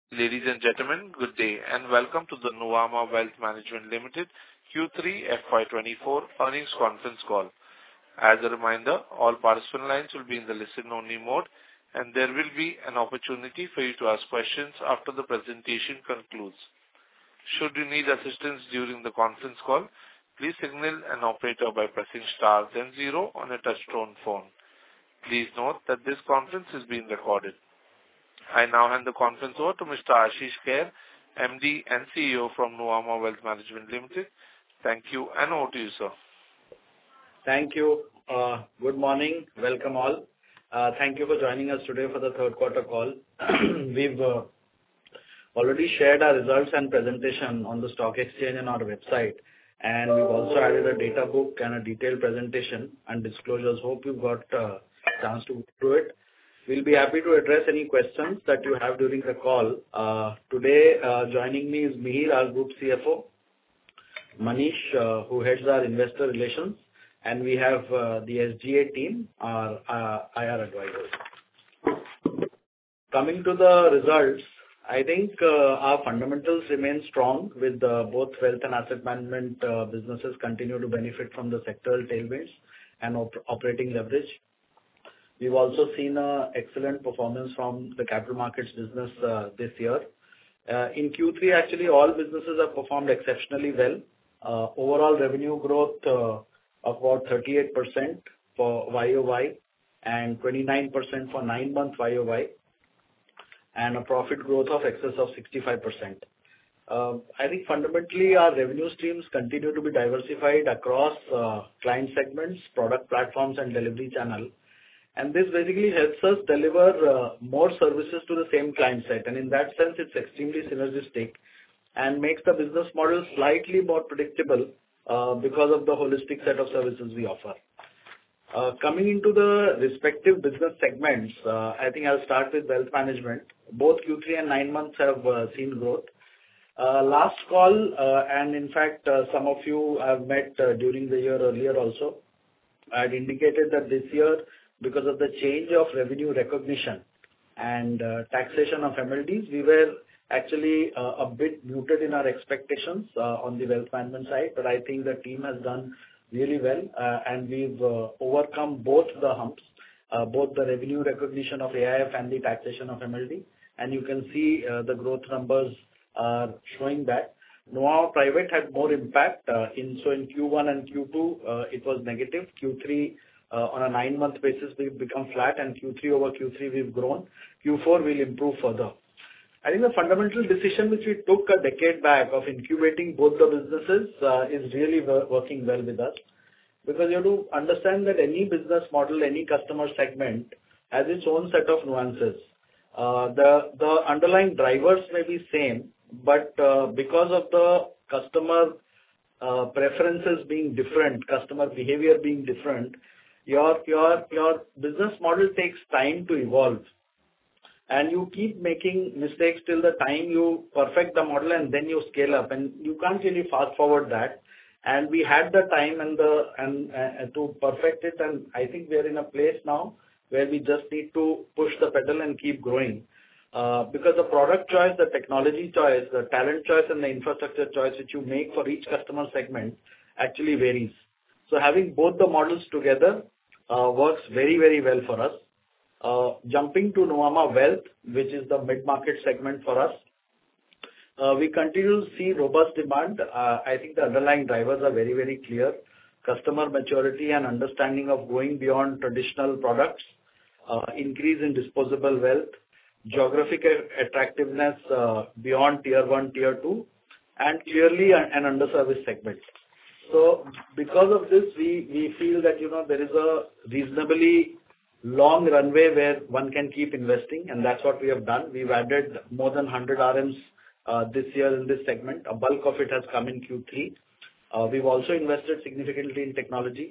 Ladies and gentlemen, good day, and welcome to the Nuvama Wealth Management Limited Q3 FY24 earnings conference call. As a reminder, all participant lines will be in the listen-only mode, and there will be an opportunity for you to ask questions after the presentation concludes. Should you need assistance during the conference call, please signal an operator by pressing star then zero on a touch-tone phone. Please note that this conference is being recorded. I now hand the conference over to Mr. Ashish Kehair, MD and CEO from Nuvama Wealth Management Limited. Thank you, and over to you, sir. Thank you. Good morning. Welcome all. Thank you for joining us today for the third quarter call. We've already shared our results and presentation on the stock exchange and our website, and we've also added a data book and a detailed presentation and disclosures. Hope you've got a chance to go through it. We'll be happy to address any questions that you have during the call. Today, joining me is Mihir, our Group CFO, Manish, who heads our Investor Relations, and we have the SGA team, our IR advisors. Coming to the results, I think our fundamentals remain strong with both wealth and asset management businesses continue to benefit from the sectoral tailwinds and operating leverage. We've also seen excellent performance from the capital markets business this year. In Q3, actually, all businesses have performed exceptionally well. Overall revenue growth of about 38% for YOY and 29% for 9-month YOY, and a profit growth of excess of 65%. I think fundamentally our revenue streams continue to be diversified across client segments, product platforms, and delivery channel. And this basically helps us deliver more services to the same client set. And in that sense, it's extremely synergistic and makes the business model slightly more predictable because of the holistic set of services we offer. Coming into the respective business segments, I think I'll start with wealth management. Both Q3 and 9 months have seen growth. Last call, and in fact, some of you have met during the year earlier also, I had indicated that this year, because of the change of revenue recognition and taxation of MLDs, we were actually a bit muted in our expectations on the wealth management side. But I think the team has done really well, and we've overcome both the humps, both the revenue recognition of AIF and the taxation of MLD. And you can see the growth numbers are showing that. Nuvama Private had more impact. In Q1 and Q2, it was negative. Q3, on a 9-month basis, we've become flat, and Q3 over Q3, we've grown. Q4 will improve further. I think the fundamental decision which we took a decade back of incubating both the businesses is really working well with us. Because you have to understand that any business model, any customer segment has its own set of nuances. The underlying drivers may be same, but because of the customer preferences being different, customer behavior being different, your business model takes time to evolve. And you keep making mistakes till the time you perfect the model and then you scale up. And you can't really fast forward that. And we had the time and to perfect it. And I think we are in a place now where we just need to push the pedal and keep growing. Because the product choice, the technology choice, the talent choice, and the infrastructure choice which you make for each customer segment actually varies. So having both the models together works very, very well for us. Jumping to Nuvama Wealth, which is the mid-market segment for us, we continue to see robust demand. I think the underlying drivers are very, very clear. Customer maturity and understanding of going beyond traditional products, increase in disposable wealth, geographic attractiveness beyond tier 1, tier 2, and clearly an underserviced segment. So because of this, we feel that, there is a reasonably long runway where one can keep investing, and that's what we have done. We've added more than 100 RMs this year in this segment. A bulk of it has come in Q3. We've also invested significantly in technology,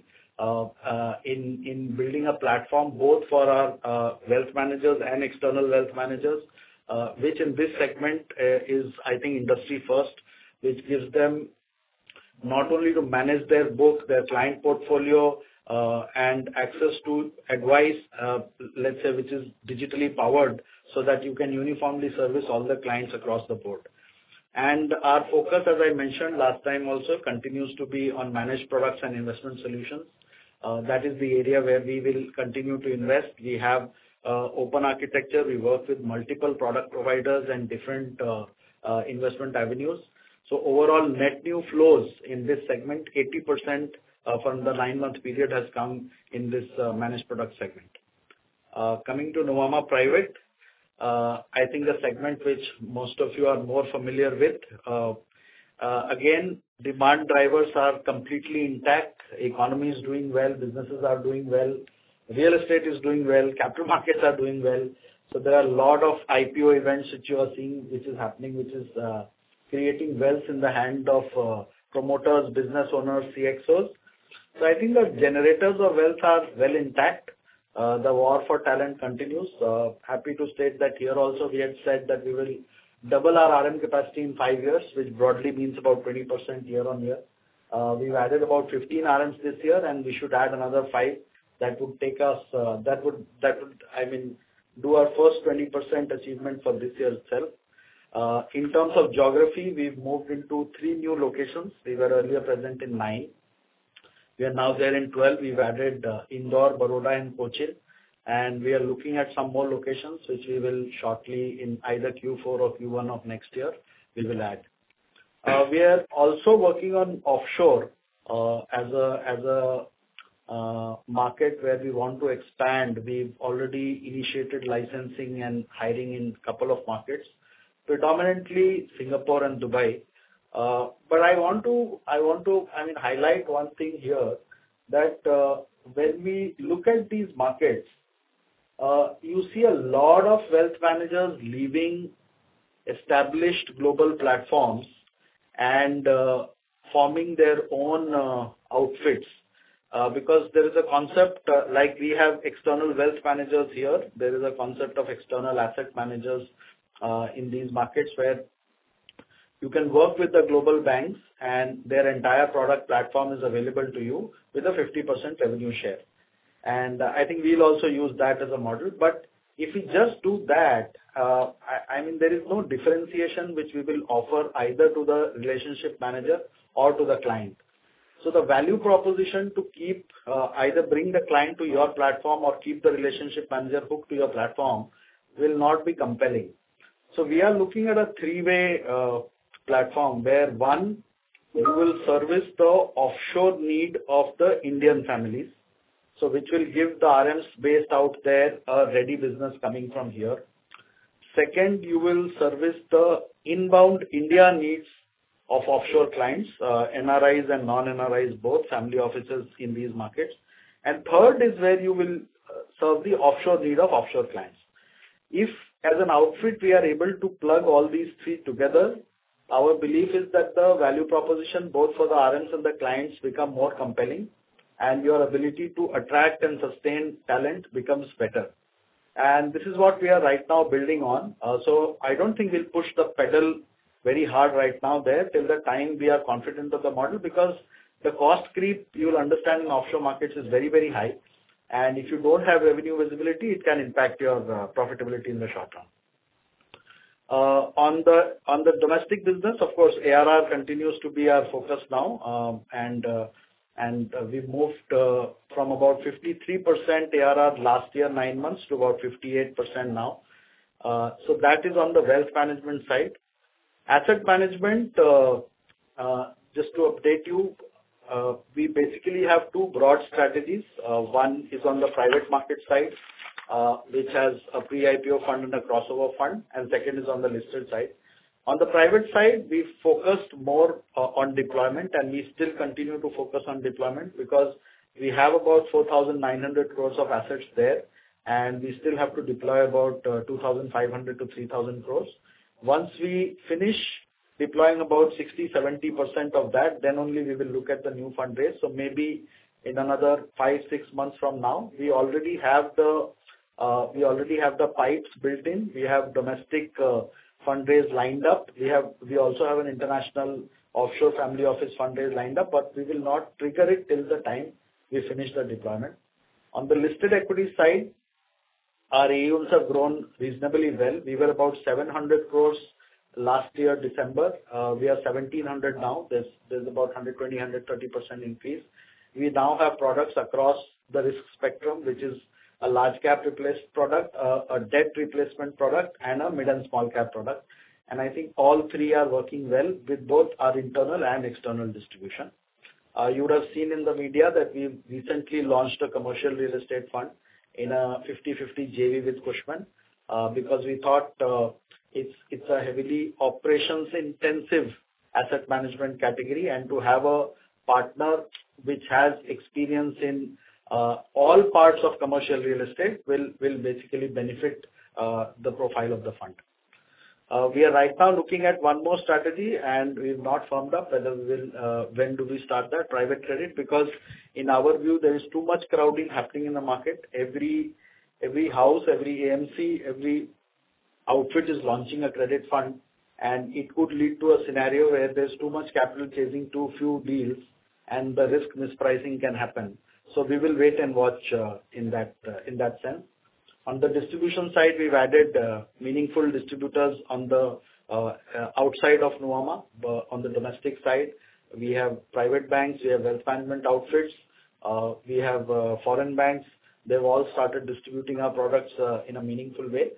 in building a platform both for our wealth managers and external wealth managers, which in this segment is, I think, industry first, which gives them not only to manage their book, their client portfolio, and access to advice, let's say, which is digitally powered, so that you can uniformly service all the clients across the board. And our focus, as I mentioned last time also, continues to be on managed products and investment solutions. That is the area where we will continue to invest. We have open architecture. We work with multiple product providers and different investment avenues. So overall net new flows in this segment, 80% from the 9-month period has come in this managed product segment. Coming to Nuvama Private, I think the segment which most of you are more familiar with. Again, demand drivers are completely intact. Economy is doing well, businesses are doing well, real estate is doing well, capital markets are doing well. So there are a lot of IPO events which you are seeing, which is happening, which is creating wealth in the hand of promoters, business owners, CXOs. So I think the generators of wealth are well intact. The war for talent continues. Happy to state that here also we had said that we will double our RM capacity in 5 years, which broadly means about 20% year on year. We've added about 15 RMs this year, and we should add another 5. That would take us, do our first 20% achievement for this year itself. In terms of geography, we've moved into 3 new locations. We were earlier present in 9. We are now there in 12. We've added Indore, Baroda, and Cochin, and we are looking at some more locations, which we will shortly in either Q4 or Q1 of next year, we will add. We are also working on offshore as a market where we want to expand. We've already initiated licensing and hiring in a couple of markets, predominantly Singapore and Dubai. But I want to highlight one thing here, that when we look at these markets, you see a lot of wealth managers leaving established global platforms and forming their own outfits. Because there is a concept, like we have external wealth managers here, there is a concept of external asset managers in these markets where you can work with the global banks and their entire product platform is available to you with a 50% revenue share. And I think we'll also use that as a model. But if we just do that, there is no differentiation which we will offer either to the relationship manager or to the client. So the value proposition to keep either bring the client to your platform or keep the relationship manager hooked to your platform will not be compelling. So we are looking at a 3-way platform where one, we will service the offshore need of the Indian families, so which will give the RMs based out there a ready business coming from here. Second, you will service the inbound India needs of offshore clients, NRIs and non-NRIs, both family offices in these markets. And third is where you will serve the offshore need of offshore clients. If as an outfit we are able to plug all these 3 together, our belief is that the value proposition both for the RMs and the clients become more compelling, and your ability to attract and sustain talent becomes better. And this is what we are right now building on. So I don't think we'll push the pedal very hard right now there till the time we are confident of the model, because the cost creep, you will understand, in offshore markets is very, very high. And if you don't have revenue visibility, it can impact your profitability in the short run. On the domestic business, of course, ARR continues to be our focus now, and we've moved from about 53% ARR last year 9 months to about 58% now. So that is on the wealth management side. Asset management, just to update you, we basically have 2 broad strategies. One is on the private market side, which has a pre-IPO fund and a crossover fund, and second is on the listed side. On the private side, we've focused more on deployment, and we still continue to focus on deployment because we have about 4,900 crores of assets there, and we still have to deploy about 2,500 to 3,000 crores. Once we finish deploying about 60-70% of that, then only we will look at the new fundraise. So maybe in another 5-6 months from now, we already have the pipes built in. We have domestic fundraise lined up. We also have an international offshore family office fundraise lined up, but we will not trigger it till the time we finish the deployment. On the listed equity side, Our AUMs have grown reasonably well. We were about 700 crores last year, December. We are 1,700 now. There's about 120-130% increase. We now have products across the risk spectrum, which is a large cap replacement product, a debt replacement product, and a mid and small cap product. And I think all three are working well with both our internal and external distribution. You would have seen in the media that we recently launched a commercial real estate fund in a 50-50 JV with Cushman, because we thought it's a heavily operations-intensive asset management category, and to have a partner which has experience in all parts of commercial real estate will basically benefit the profile of the fund. We are right now looking at one more strategy, and we've not firmed up whether we will when do we start that private credit, because in our view there is too much crowding happening in the market. Every house, every AMC, every outfit is launching a credit fund, and it could lead to a scenario where there's too much capital chasing too few deals, and the risk mispricing can happen. So we will wait and watch in that sense. On the distribution side, we've added meaningful distributors on the outside of Nuvama. On the domestic side, we have private banks, we have wealth management outfits, we have foreign banks. They've all started distributing our products in a meaningful way.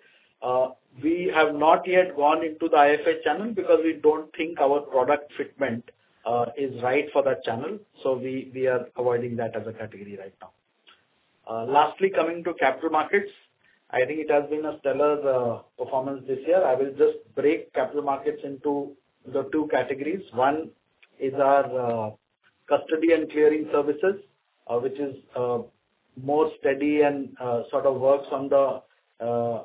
We have not yet gone into the IFA channel because we don't think our product fitment is right for that channel. So we are avoiding that as a category right now. Lastly, coming to capital markets, I think it has been a stellar performance this year. I will just break capital markets into the two categories. One is our custody and clearing services, which is more steady and sort of works on the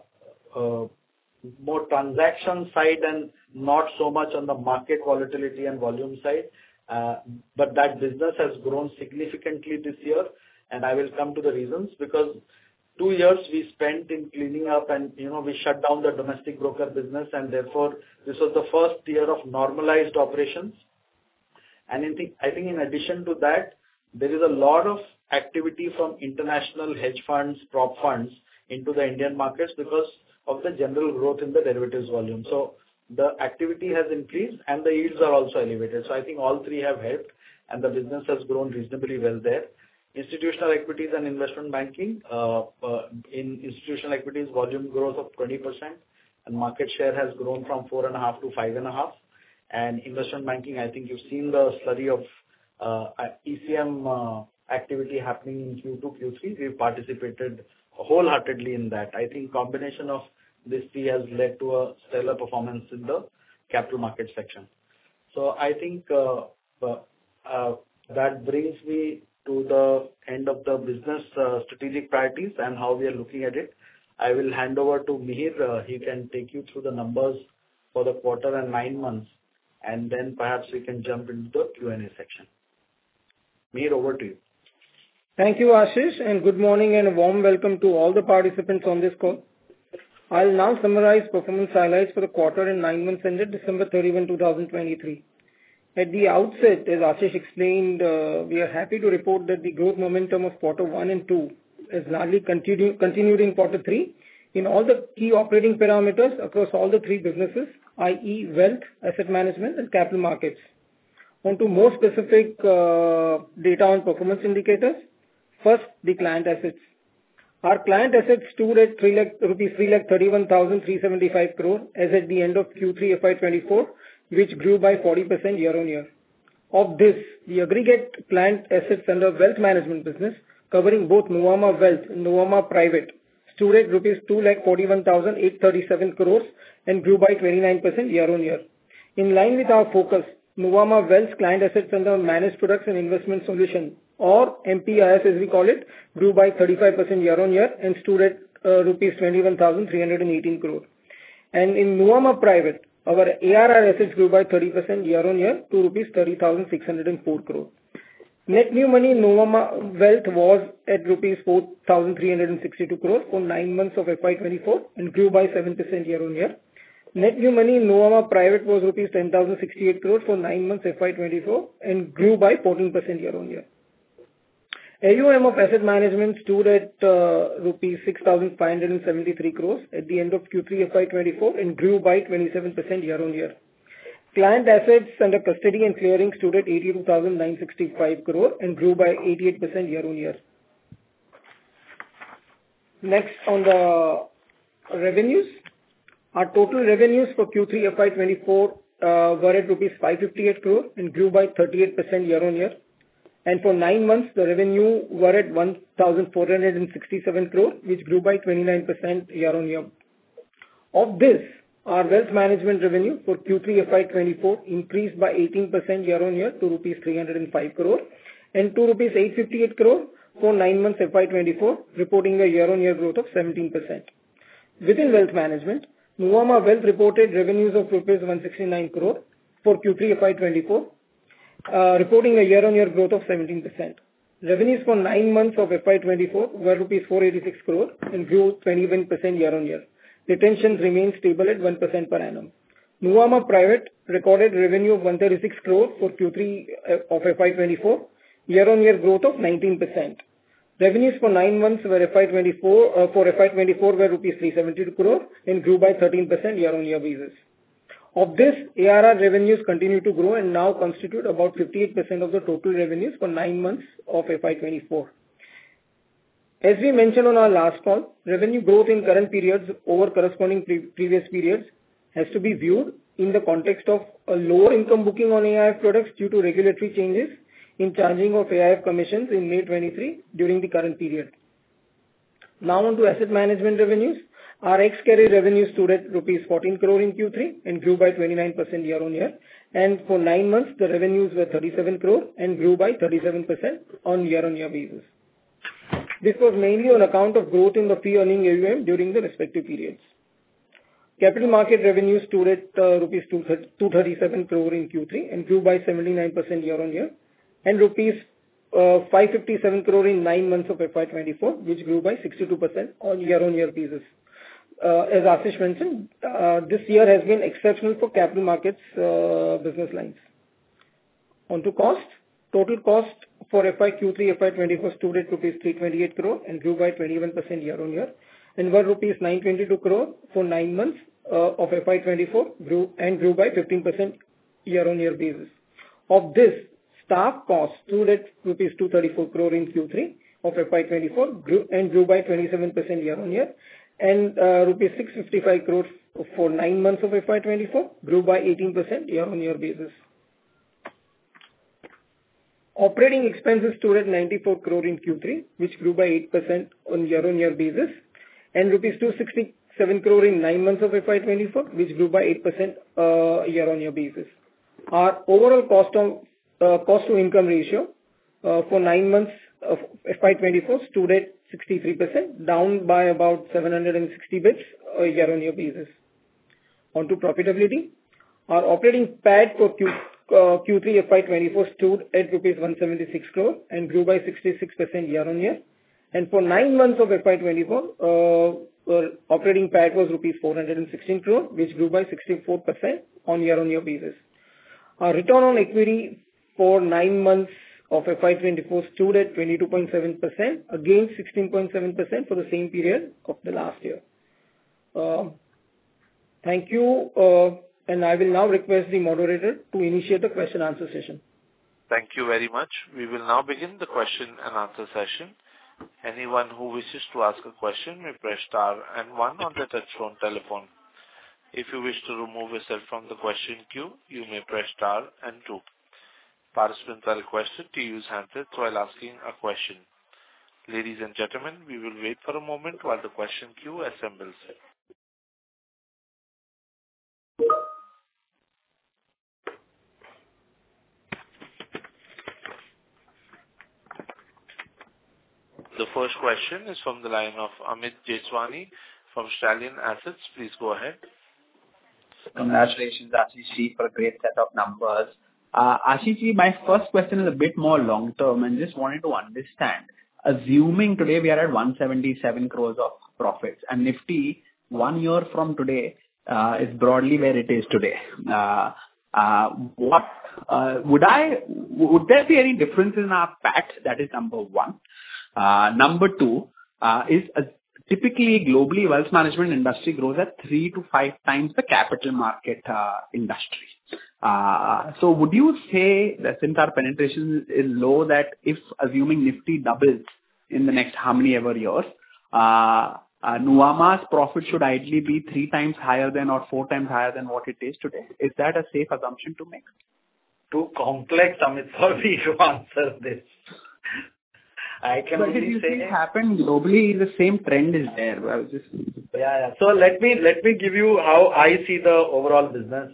more transaction side and not so much on the market volatility and volume side. But that business has grown significantly this year, and I will come to the reasons, because 2 years we spent in cleaning up and, we shut down the domestic broker business, and therefore this was the first year of normalized operations. And I think in addition to that, there is a lot of activity from international hedge funds, prop funds into the Indian markets because of the general growth in the derivatives volume. So the activity has increased and the yields are also elevated. So I think all three have helped, and the business has grown reasonably well there. Institutional equities and investment banking. In institutional equities, volume growth of 20%, and market share has grown from 4.5 to 5.5. And investment banking, I think you've seen the slurry of ECM activity happening in Q2, Q3. We've participated wholeheartedly in that. I think combination of this three has led to a stellar performance in the capital market section. So I think that brings me to the end of the business strategic priorities and how we are looking at it. I will hand over to Mihir. He can take you through the numbers for the quarter and 9 months, and then perhaps we can jump into the Q&A section. Mihir, over to you. Thank you, Ashish, and good morning and a warm welcome to all the participants on this call. I'll now summarize performance highlights for the quarter and 9 months ended December 31, 2023. At the outset, as Ashish explained, we are happy to report that the growth momentum of quarter 1 and 2 is largely continued in quarter 3 in all the key operating parameters across all the three businesses, i.e. wealth, asset management and capital markets. On to more specific data on performance indicators. First, the client assets. Our client assets stood at rupees 3,31,375 crore as at the end of Q3 FY24, which grew by 40% year-on-year. Of this, the aggregate client assets under wealth management business, covering both Nuvama Wealth and Nuvama Private, stood at rupees 2,41,837 crores and grew by 29% year-on-year. In line with our focus, Nuvama Wealth client assets under managed products and investment solution, or MPIS as we call it, grew by 35% year-on-year and stood at rupees 21,318 crore. And in Nuvama Private, our ARR assets grew by 30% year-on-year to rupees 30,604 crore. Net new money in Nuvama Wealth was at rupees 4,362 crore for 9 months of FY24 and grew by 7% year-on-year. Net new money in Nuvama Private was rupees 10,068 crore for 9 months FY24 and grew by 14% year-on-year. AUM of asset management stood at rupees 6,573 crores at the end of Q3 FY24 and grew by 27% year-on-year. Client assets under custody and clearing stood at 82,965 crore and grew by 88% year-on-year. Next, on the revenues, our total revenues for Q3 FY24 were at rupees 558 crore and grew by 38% year-on-year. And for 9 months, the revenue were at 1,467 crore, which grew by 29% year-on-year. Of this, our wealth management revenue for Q3 FY24 increased by 18% year-on-year to rupees 305 crore and to rupees 858 crore for 9 months FY24, reporting a year-on-year growth of 17%. Within wealth management, Nuvama Wealth reported revenues of rupees 169 crore for Q3 FY24, reporting a year-on-year growth of 17%. Revenues for 9 months of FY24 were rupees 486 crore and grew 21% year-on-year. Retention remains stable at 1% per annum. Nuvama Private recorded revenue of 136 crore for Q3 of FY24, year-on-year growth of 19%. Revenues for 9 months were FY24 were rupees 372 crore and grew by 13% year-on-year basis. Of this, ARR revenues continue to grow and now constitute about 58% of the total revenues for 9 months of FY24. As we mentioned on our last call, revenue growth in current periods over corresponding previous periods has to be viewed in the context of a lower income booking on AIF products due to regulatory changes in charging of AIF commissions in May 23 during the current period. Now on to asset management revenues. Our ex-carry revenues stood at rupees 14 crore in Q3 and grew by 29% year-on-year. And for 9 months, the revenues were 37 crore and grew by 37% on year-on-year basis. This was mainly on account of growth in the fee-earning AUM during the respective periods. Capital market revenues stood at rupees 237 crore in Q3 and grew by 79% year-on-year, and rupees 557 crore in 9 months of FY24, which grew by 62% on year-on-year basis. As Ashish mentioned, this year has been exceptional for capital markets business lines. On to cost. Total cost for Q3 FY24 stood at rupees 328 crore and grew by 21% year-on-year, and were rupees 922 crore for 9 months of FY24, grew by 15% year-on-year basis. Of this, staff costs stood at rupees 234 crore in Q3 of FY24, grew by 27% year-on-year, and rupees 655 crore for 9 months of FY24, grew by 18% year-on-year basis. Operating expenses stood at 94 crore in Q3, which grew by 8% on year-on-year basis, and rupees 267 crore in 9 months of FY24, which grew by 8% year-on-year basis. Our overall cost to income ratio for 9 months of FY24 stood at 63%, down by about 760 bits year-on-year basis. On to profitability. Our operating PAT for Q3 FY24 stood at rupees 176 crore and grew by 66% year-on-year. And for 9 months of FY24, operating PAT was rupees 416 crore, which grew by 64% on year-on-year basis. Our return on equity for 9 months of FY24 stood at 22.7%, against 16.7% for the same period of the last year. Thank you, and I will now request the moderator to initiate the question answer session. Thank you very much. We will now begin the question and answer session. Anyone who wishes to ask a question may press star and 1 on the touchtone telephone. If you wish to remove yourself from the question queue, you may press star and 2. Participants are requested to use handsets while asking a question. Ladies and gentlemen, we will wait for a moment while the question queue assembles. The first question is from the line of Amit Jeswani from Stallion Assets. Please go ahead. Congratulations, Ashish, for a great set of numbers. Ashish, my first question is a bit more long-term and just wanted to understand. Assuming today we are at 177 crores of profits and Nifty 1 year from today is broadly where it is today. Would there be any difference in our PAT? That is number one. Number two is typically globally wealth management industry grows at 3 to 5 times the capital market industry. So would you say that since our penetration is low, that if assuming Nifty doubles in the next how many ever years, Nuvama's profit should ideally be 3 times higher than or 4 times higher than what it is today? Is that a safe assumption to make? Too complex, Amit, for me to answer this. I can but only if you say see it happen globally, the same trend is there. I was just... Yeah. So let me give you how I see the overall business.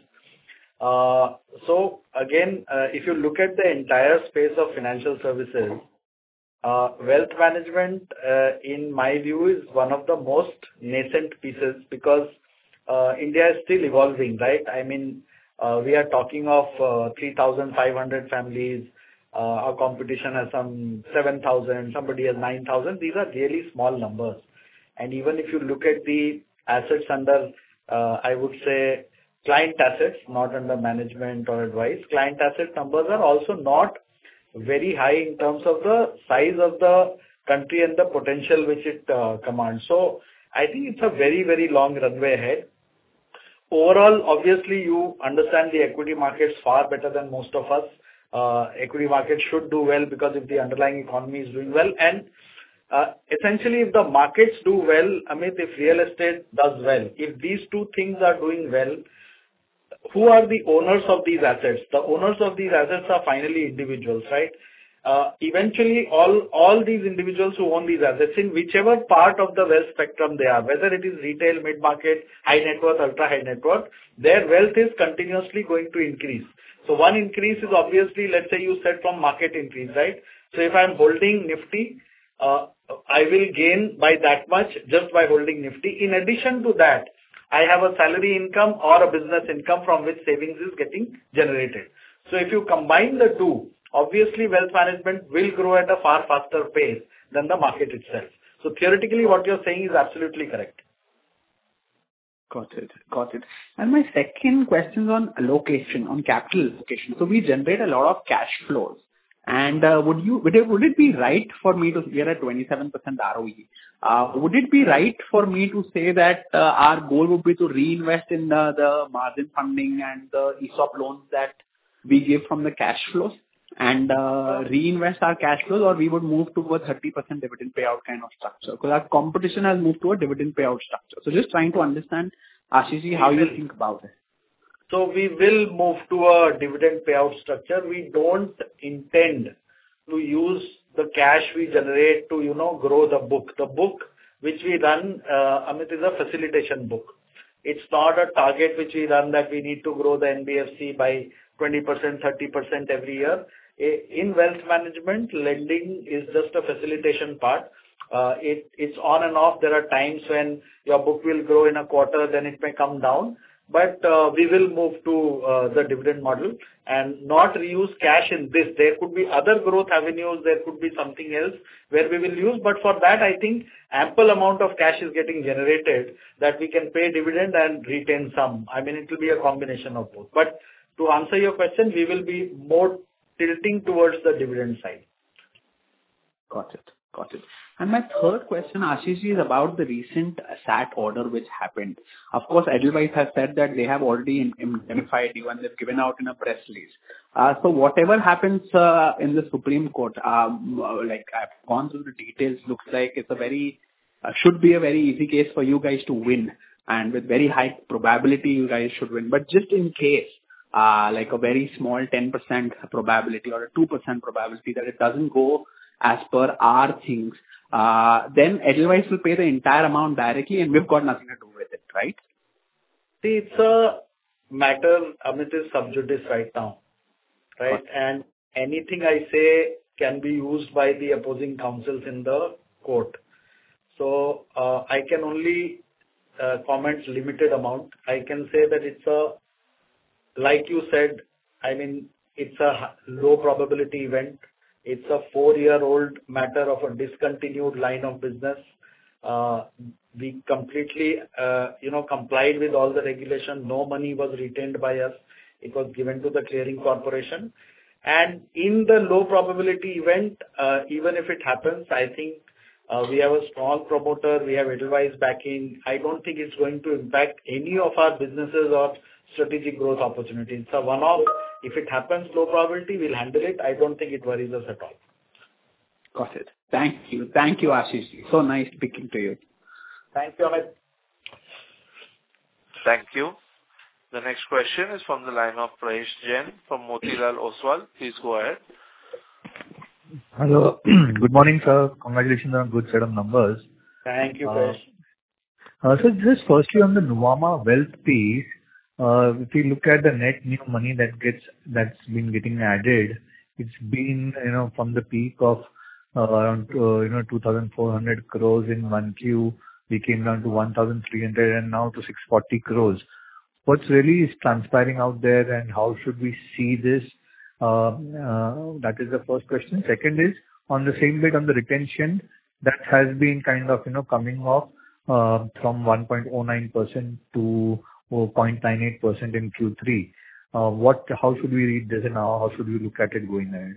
So again, if you look at the entire space of financial services, wealth management, in my view, is one of the most nascent pieces because India is still evolving, right? I mean, we are talking of 3,500 families. Our competition has some 7,000, somebody has 9,000. These are really small numbers. And even if you look at the assets under, I would say, client assets, not under management or advice, client asset numbers are also not very high in terms of the size of the country and the potential which it commands. So I think it's a very, very long runway ahead. Overall, obviously, you understand the equity markets far better than most of us. Equity markets should do well because if the underlying economy is doing well. And essentially, if the markets do well, Amit, if real estate does well, if these two things are doing well, who are the owners of these assets? The owners of these assets are finally individuals, right? Eventually, all these individuals who own these assets in whichever part of the wealth spectrum they are, whether it is retail, mid-market, high net worth, ultra high net worth, their wealth is continuously going to increase. So one increase is obviously, let's say you said from market increase, right? So if I'm holding Nifty, I will gain by that much just by holding Nifty. In addition to that, I have a salary income or a business income from which savings is getting generated. So if you combine the two, obviously wealth management will grow at a far faster pace than the market itself. So theoretically, what you're saying is absolutely correct. Got it. And my second question is on allocation, on capital allocation. So we generate a lot of cash flows. And would it be right for me to, we are at 27% ROE. Would it be right for me to say that our goal would be to reinvest in the margin funding and the ESOP loans that we give from the cash flows and reinvest our cash flows, or we would move to a 30% dividend payout kind of structure? Because our competition has moved to a dividend payout structure. So just trying to understand, Ashish, how you think about it. So we will move to a dividend payout structure. We don't intend to use the cash we generate to, grow the book. The book which we run, Amit, is a facilitation book. It's not a target which we run that we need to grow the NBFC by 20%, 30% every year. In wealth management, lending is just a facilitation part. It's on and off. There are times when your book will grow in a quarter, then it may come down. But we will move to the dividend model and not reuse cash in this. There could be other growth avenues. There could be something else where we will use. But for that, I think ample amount of cash is getting generated that we can pay dividend and retain some. I mean, it will be a combination of both. But to answer your question, we will be more tilting towards the dividend side. Got it. And my third question, Ashish, is about the recent SAT order which happened. Of course, Edelweiss has said that they have already indemnified you and they've given out in a press release. So whatever happens in the Supreme Court, like I've gone through the details, looks like it's should be a very easy case for you guys to win, and with very high probability you guys should win. But just in case, like a very small 10% probability or a 2% probability that it doesn't go as per our things, then Edelweiss will pay the entire amount directly and we've got nothing to do with it, right? See, it's a matter, Amit, is sub judice right now, right? And anything I say can be used by the opposing counsels in the court. So I can only comment limited amount. I can say that it's like you said, I mean, it's a low probability event. It's a 4-year-old matter of a discontinued line of business. We completely, complied with all the regulation. No money was retained by us. It was given to the clearing corporation. And in the low probability event, even if it happens, I think we have a strong promoter, we have Edelweiss backing. I don't think it's going to impact any of our businesses or strategic growth opportunities. So one-off, if it happens, low probability, we'll handle it. I don't think it worries us at all. Got it. Thank you. Thank you, Ashish. So nice speaking to you. Thank you, Amit. Thank you. The next question is from the line of Prayesh Jain from Motilal Oswal. Please go ahead. Hello. Good morning, sir. Congratulations on a good set of numbers. Thank you, Prayesh. So just firstly on the Nuvama Wealth piece, if you look at the net new money that's been getting added, it's been, from the peak of around 2,400 crores in 1Q, we came down to 1,300 and now to 640 crores. What's really is transpiring out there, and how should we see this? That is the first question. Second is, on the same bit on the retention, that has been kind of, coming off from 1.09% to 0.98% in Q3. How should we read this, and how should we look at it going ahead?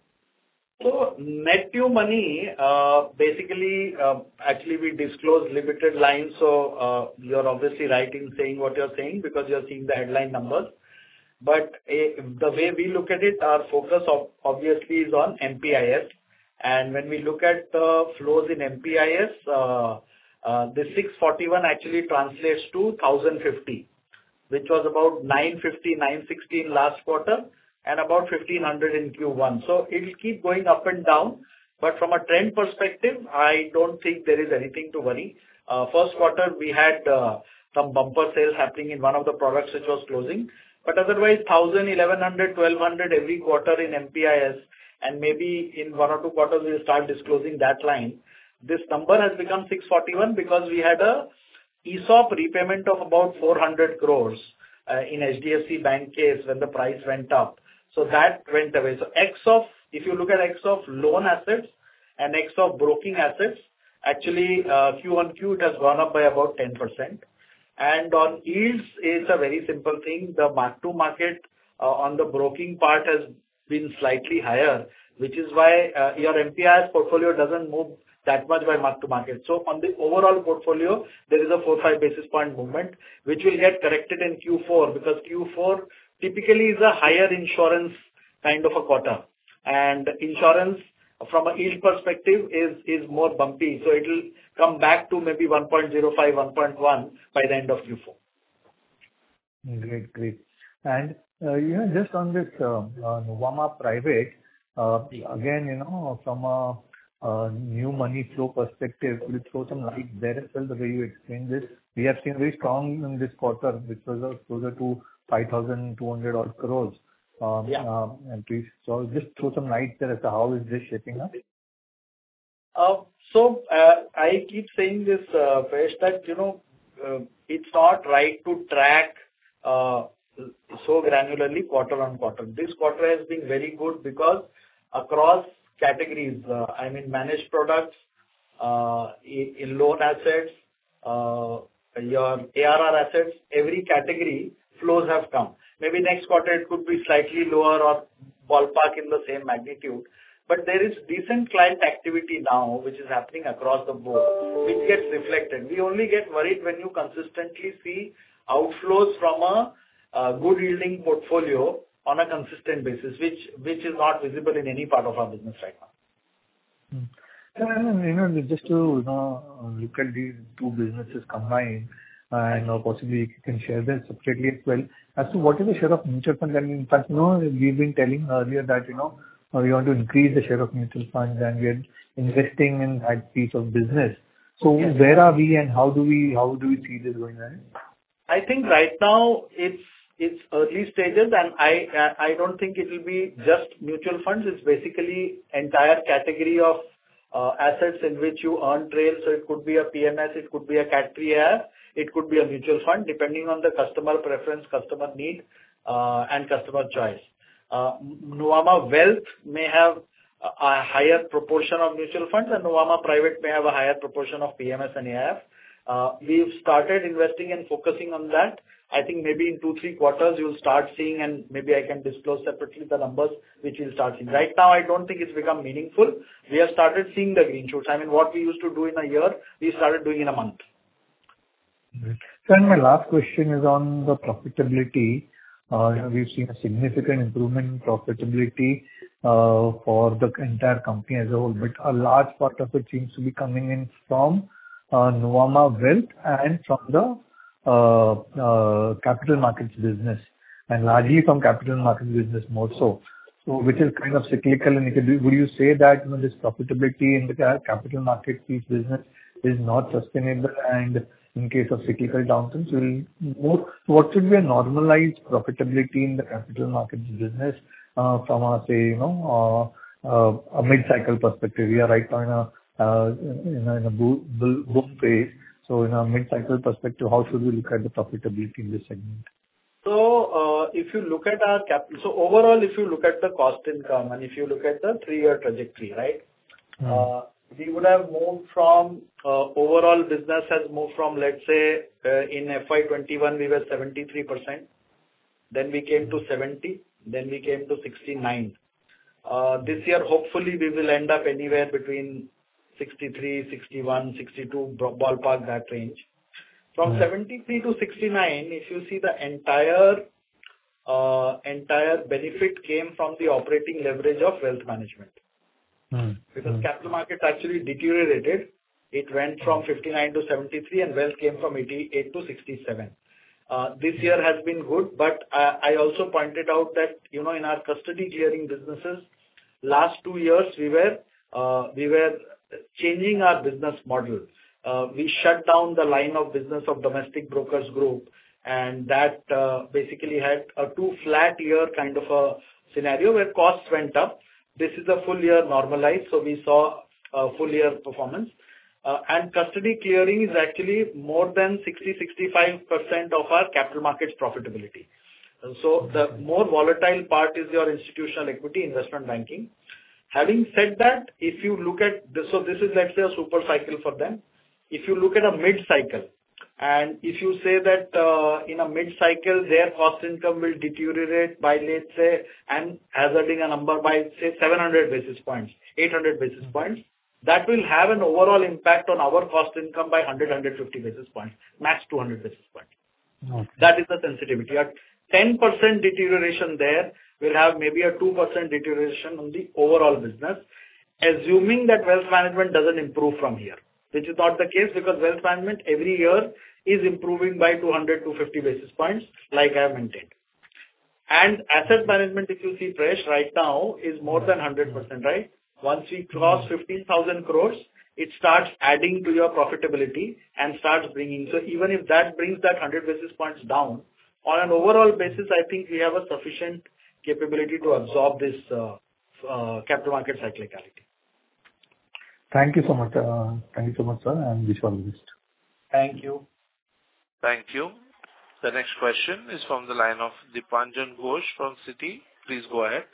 So net new money, basically, actually we disclose limited lines. So you're obviously right in saying what you're saying because you're seeing the headline numbers. But the way we look at it, our focus obviously is on MPIS. And when we look at the flows in MPIS, the 641 actually translates to 1,050, which was about 950, 916 last quarter, and about 1,500 in Q1. So it will keep going up and down. But from a trend perspective, I don't think there is anything to worry. First quarter, we had some bumper sales happening in one of the products which was closing. But otherwise, 1,000, 1,100, 1,200 every quarter in MPIS, and maybe in 1 or 2 quarters, we'll start disclosing that line. This number has become 641 because we had a ESOP repayment of about 400 crores in HDFC Bank case when the price went up. So that went away. So if you look at X of loan assets and X of broking assets, actually Q on Q, it has gone up by about 10%. And on yields, it's a very simple thing. The mark to market on the broking part has been slightly higher, which is why your MPIS portfolio doesn't move that much by mark to market. So on the overall portfolio, there is a 4-5 basis point movement, which will get corrected in Q4 because Q4 typically is a higher insurance kind of a quarter. And insurance from a yield perspective is more bumpy. So it will come back to maybe 1.05, 1.1 by the end of Q4. Great. And, just on this Nuvama Private, again, from a new money flow perspective, could you throw some light there as well, the way you explained this? We have seen very strong in this quarter, which was closer to 5,200 odd crores. And please, so just throw some light there as to how is this shaping up? So I keep saying this, Prayesh, that, it's not right to track so granularly quarter on quarter. This quarter has been very good because across categories, managed products, in loan assets, your ARR assets, every category flows have come. Maybe next quarter it could be slightly lower or ballpark in the same magnitude. But there is decent client activity now, which is happening across the board, which gets reflected. We only get worried when you consistently see outflows from a good yielding portfolio on a consistent basis, which is not visible in any part of our business right now. Just to look at these two businesses combined, and possibly you can share that separately as well. As to what is the share of mutual funds, and in fact, we've been telling earlier that we want to increase the share of mutual funds, and we are investing in that piece of business. So yes. Where are we, and how do we see this going ahead? I think right now it's early stages, and I don't think it will be just mutual funds. It's basically entire category of assets in which you earn trail. So it could be a PMS, it could be a Cat 3 AIF, it could be a mutual fund, depending on the customer preference, customer need, and customer choice. Nuvama Wealth may have a higher proportion of mutual funds, and Nuvama Private may have a higher proportion of PMS and AIF. We've started investing and focusing on that. I think maybe in 2-3 quarters you'll start seeing, and maybe I can disclose separately the numbers which you'll start seeing. Right now, I don't think it's become meaningful. We have started seeing the green shoots. I mean, what we used to do in a year, we started doing in a month. So, my last question is on the profitability. We've seen a significant improvement in profitability for the entire company as a whole, but a large part of it seems to be coming in from Nuvama Wealth and from the capital markets business, and largely from capital markets business more so. So, which is kind of cyclical. And would you say that this profitability in the capital market piece business is not sustainable, and in case of cyclical downturns, will more? So what should be a normalized profitability in the capital markets business from a mid-cycle perspective? We are right now in a boom phase. So in a mid-cycle perspective, how should we look at the profitability in this segment? So if you look at our capital, so overall, if you look at the cost income and if you look at the 3-year trajectory, right, we would have moved from overall business has moved from, let's say, in FY21 we were 73%, then we came to 70, then we came to 69. This year, hopefully, we will end up anywhere between 63, 61, 62, ballpark that range. From 73 to 69, if you see the entire benefit came from the operating leverage of wealth management. Because capital markets actually deteriorated. It went from 59 to 73 and wealth came from 88 to 67. This year has been good, but I also pointed out that, in our custody clearing businesses, last 2 years we were changing our business model. We shut down the line of business of Domestic Brokers Group, and that basically had a 2 flat year kind of a scenario where costs went up. This is a full year normalized, so we saw a full year performance. And custody clearing is actually more than 60-65% of our capital markets profitability. So the more volatile part is your institutional equity investment banking. Having said that, if you look at this, so this is, let's say, a super cycle for them. If you look at a mid-cycle, and if you say that in a mid-cycle, their cost income will deteriorate by, let's say, and hazarding a number by, say, 700 basis points, 800 basis points, that will have an overall impact on our cost income by 150 basis points, max 200 basis points. Okay. That is the sensitivity. A 10% deterioration there will have maybe a 2% deterioration on the overall business, assuming that wealth management doesn't improve from here, which is not the case, because wealth management every year is improving by 200-250 basis points, like I have maintained. And asset management, if you see, Prayesh, right now is more than 100%, right? Once we cross 15,000 crores, it starts adding to your profitability and starts bringing. So even if that brings that 100 basis points down, on an overall basis, I think we have a sufficient capability to absorb this capital market cyclicality. Thank you so much. Thank you so much, sir, and wish you all the best. Thank you. Thank you. The next question is from the line of Dipanjan Ghosh from Citi. Please go ahead.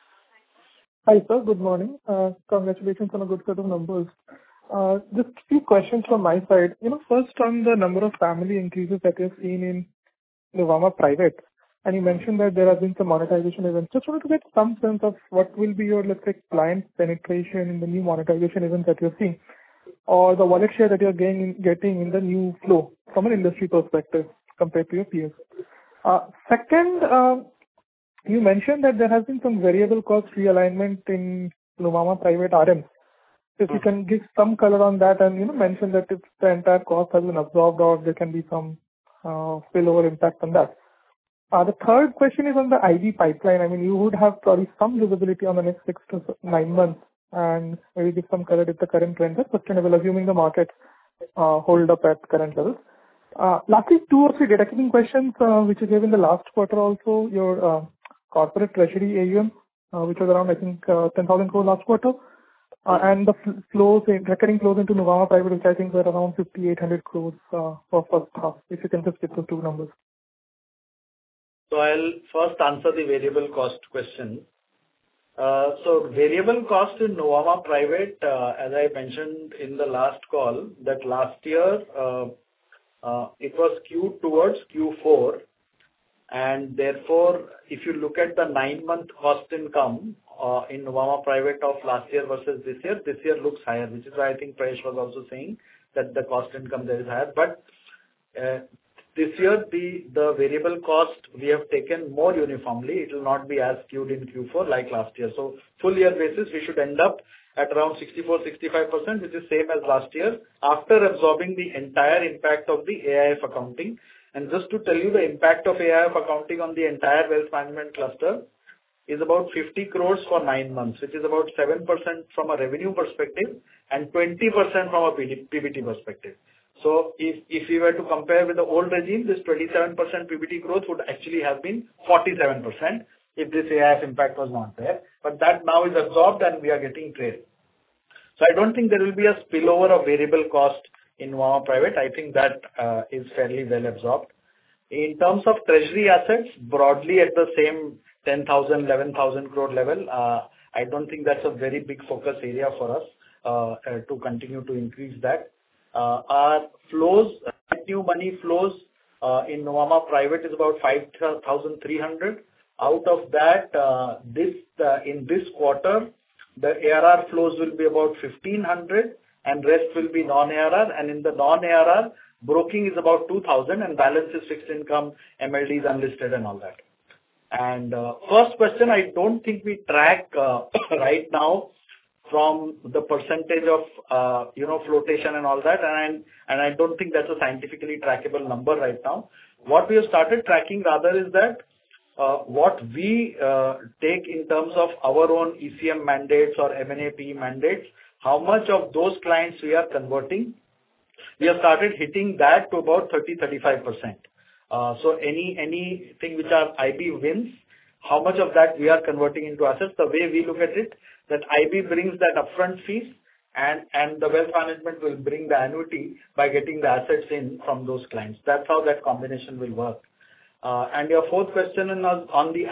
Hi, sir. Good morning. Congratulations on a good set of numbers. Just a few questions from my side. First on the number of family increases that you've seen in Nuvama Private, and you mentioned that there have been some monetization events. Just wanted to get some sense of what will be your, let's say, client penetration in the new monetization events that you're seeing, or the wallet share that you're getting in the new flow from an industry perspective compared to your peers. Second, you mentioned that there has been some variable cost realignment in Nuvama Private RM. If you can give some color on that, and mention that if the entire cost has been absorbed or there can be some spillover impact on that. The third question is on the IB pipeline. I mean, you would have probably some visibility on the next 6 to 9 months, and maybe give some color if the current trends are sustainable, assuming the markets hold up at current levels. Lastly, 2 or 3 data keeping questions, which you gave in the last quarter also, your corporate treasury AUM, which was around, I think, 10,000 crore last quarter, and the recurring flows into Nuvama Private, which I think were around 5,800 crores for first half. If you can just give those 2 numbers. So I'll first answer the variable cost question. So variable cost in Nuvama Private, as I mentioned in the last call, that last year it was skewed towards Q4, and therefore, if you look at the 9-month cost income in Nuvama Private of last year versus this year looks higher, which is why I think Prayesh was also saying that the cost income there is higher. But this year, the variable cost we have taken more uniformly. It will not be as skewed in Q4 like last year. So full year basis, we should end up at around 64-65%, which is same as last year, after absorbing the entire impact of the AIF accounting. And just to tell you, the impact of AIF accounting on the entire wealth management cluster is about 50 crores for 9 months, which is about 7% from a revenue perspective and 20% from a PBT perspective. So if we were to compare with the old regime, this 27% PBT growth would actually have been 47% if this AIF impact was not there. But that now is absorbed and we are getting trail. So I don't think there will be a spillover of variable cost in Nuvama Private. I think that is fairly well absorbed. In terms of treasury assets, broadly at the same 10,000, 11,000 crore level, I don't think that's a very big focus area for us to continue to increase that. Our flows, new money flows in Nuvama Private is about 5,300. Out of that, in this quarter, the ARR flows will be about 1,500 and rest will be non-ARR. And in the non-ARR, broking is about 2,000 and balance is fixed income, MLDs, unlisted and all that. And first question, I don't think we track right now from the percentage of flotation and all that, and I don't think that's a scientifically trackable number right now. What we have started tracking rather is that what we take in terms of our own ECM mandates or M&A mandates, how much of those clients we are converting. We have started hitting that to about 30-35%. So anything which are IB wins, how much of that we are converting into assets? The way we look at it, that IB brings that upfront fees and the wealth management will bring the annuity by getting the assets in from those clients. That's how that combination will work. And your fourth question on the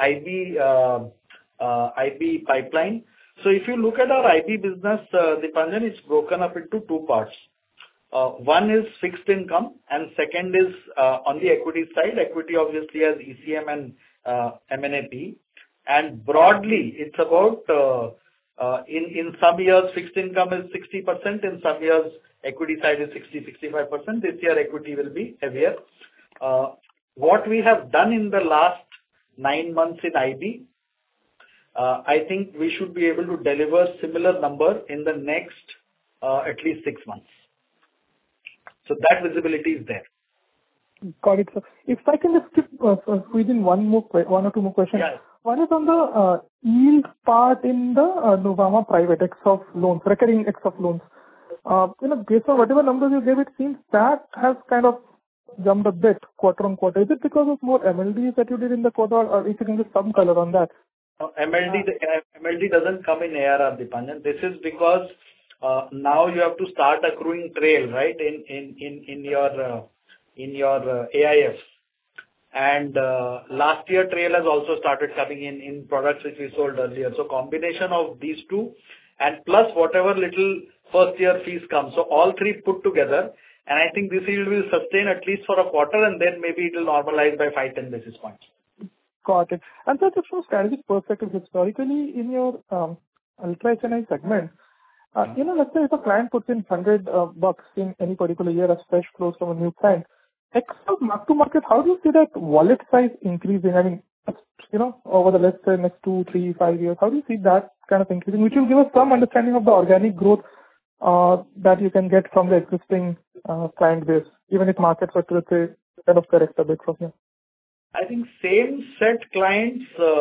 IB pipeline. So if you look at our IB business, Dipanjan, it's broken up into two parts. One is fixed income and second is on the equity side. Equity obviously has ECM and M&A. And broadly, it's about in some years fixed income is 60%, in some years equity side is 60-65%. This year equity will be heavier. What we have done in the last 9 months in IB, I think we should be able to deliver similar number in the next at least 6 months. So that visibility is there. Got it, sir. If I can just squeeze in one or two more questions. Yeah. One is on the yield part in the Nuvama Private X of loans, recurring X of loans. Based on whatever numbers you gave, it seems that has kind of jumped a bit quarter on quarter. Is it because of more MLDs that you did in the quarter, or if you can give some color on that? MLD doesn't come in ARR, Dipanjan. This is because now you have to start accruing trail, right, in your AIF. And last year trail has also started coming in products which we sold earlier. So combination of these two and plus whatever little first year fees come. So all three put together, and I think this yield will sustain at least for a quarter, and then maybe it will normalize by 5-10 basis points. Got it. And so just from strategic perspective, historically in your ultra HNI segment, let's say if a client puts in $100 in any particular year as fresh flows from a new client, X of mark to market, how do you see that wallet size increasing? I mean, over the let's say next 2, 3, 5 years, how do you see that kind of increasing? Which will give us some understanding of the organic growth that you can get from the existing client base, even if markets were to, let's say, kind of correct a bit from here. I think same set clients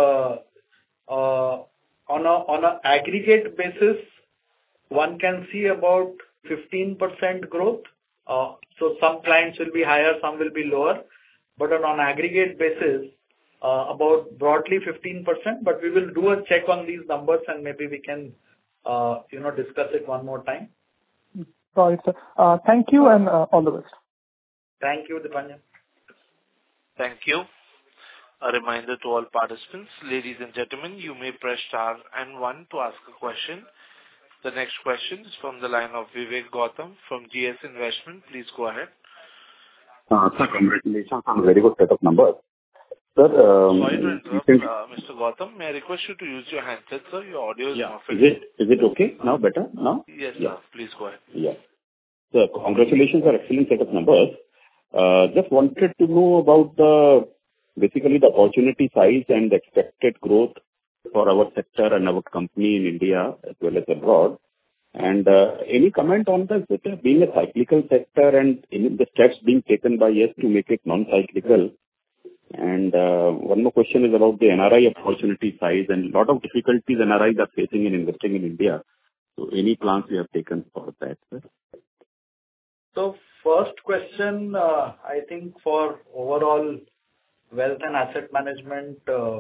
on a aggregate basis, one can see about 15% growth. So some clients will be higher, some will be lower, but on aggregate basis, about broadly 15%. But we will do a check on these numbers and maybe we can, discuss it one more time. Got it, sir. Thank you and all the best. Thank you, Dipanjan. Thank you. A reminder to all participants, ladies and gentlemen, you may press star and 1 to ask a question. The next question is from the line of Vivek Gautam from GS Investment. Please go ahead. Sir, congratulations on a very good set of numbers. Sir, Sorry to interrupt, Mr. Gautam. May I request you to use your handset, sir? Your audio is muffled. Is it okay now? Better now? Yes, sir. Please go ahead. Yeah. Sir, congratulations on excellent set of numbers. Just wanted to know about basically the opportunity size and the expected growth for our sector and our company in India as well as abroad. And any comment on the sector being a cyclical sector and any of the steps being taken by us to make it non-cyclical? And one more question is about the NRI opportunity size and a lot of difficulties NRIs are facing in investing in India. So any plans you have taken for that, sir? So first question, I think for overall wealth and asset management,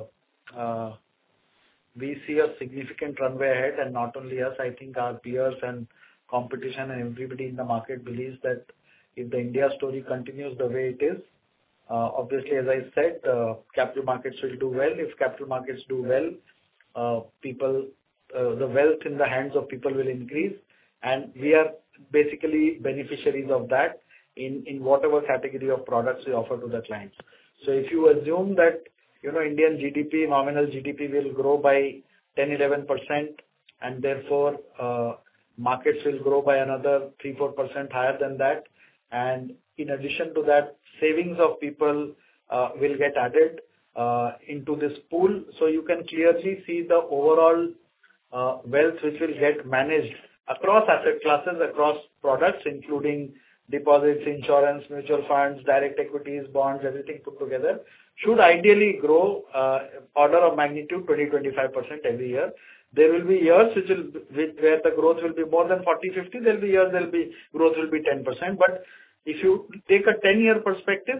we see a significant runway ahead, and not only us, I think our peers and competition and everybody in the market believes that if the India story continues the way it is, obviously, as I said, capital markets will do well. If capital markets do well, the wealth in the hands of people will increase, and we are basically beneficiaries of that in whatever category of products we offer to the clients. So if you assume that Indian GDP, nominal GDP will grow by 10-11%, and therefore markets will grow by another 3-4% higher than that, and in addition to that, savings of people will get added into this pool. So you can clearly see the overall wealth which will get managed across asset classes, across products, including deposits, insurance, mutual funds, direct equities, bonds, everything put together, should ideally grow order of magnitude 20-25% every year. There will be years where the growth will be more than 40-50. There will be years growth will be 10%. But if you take a 10-year perspective,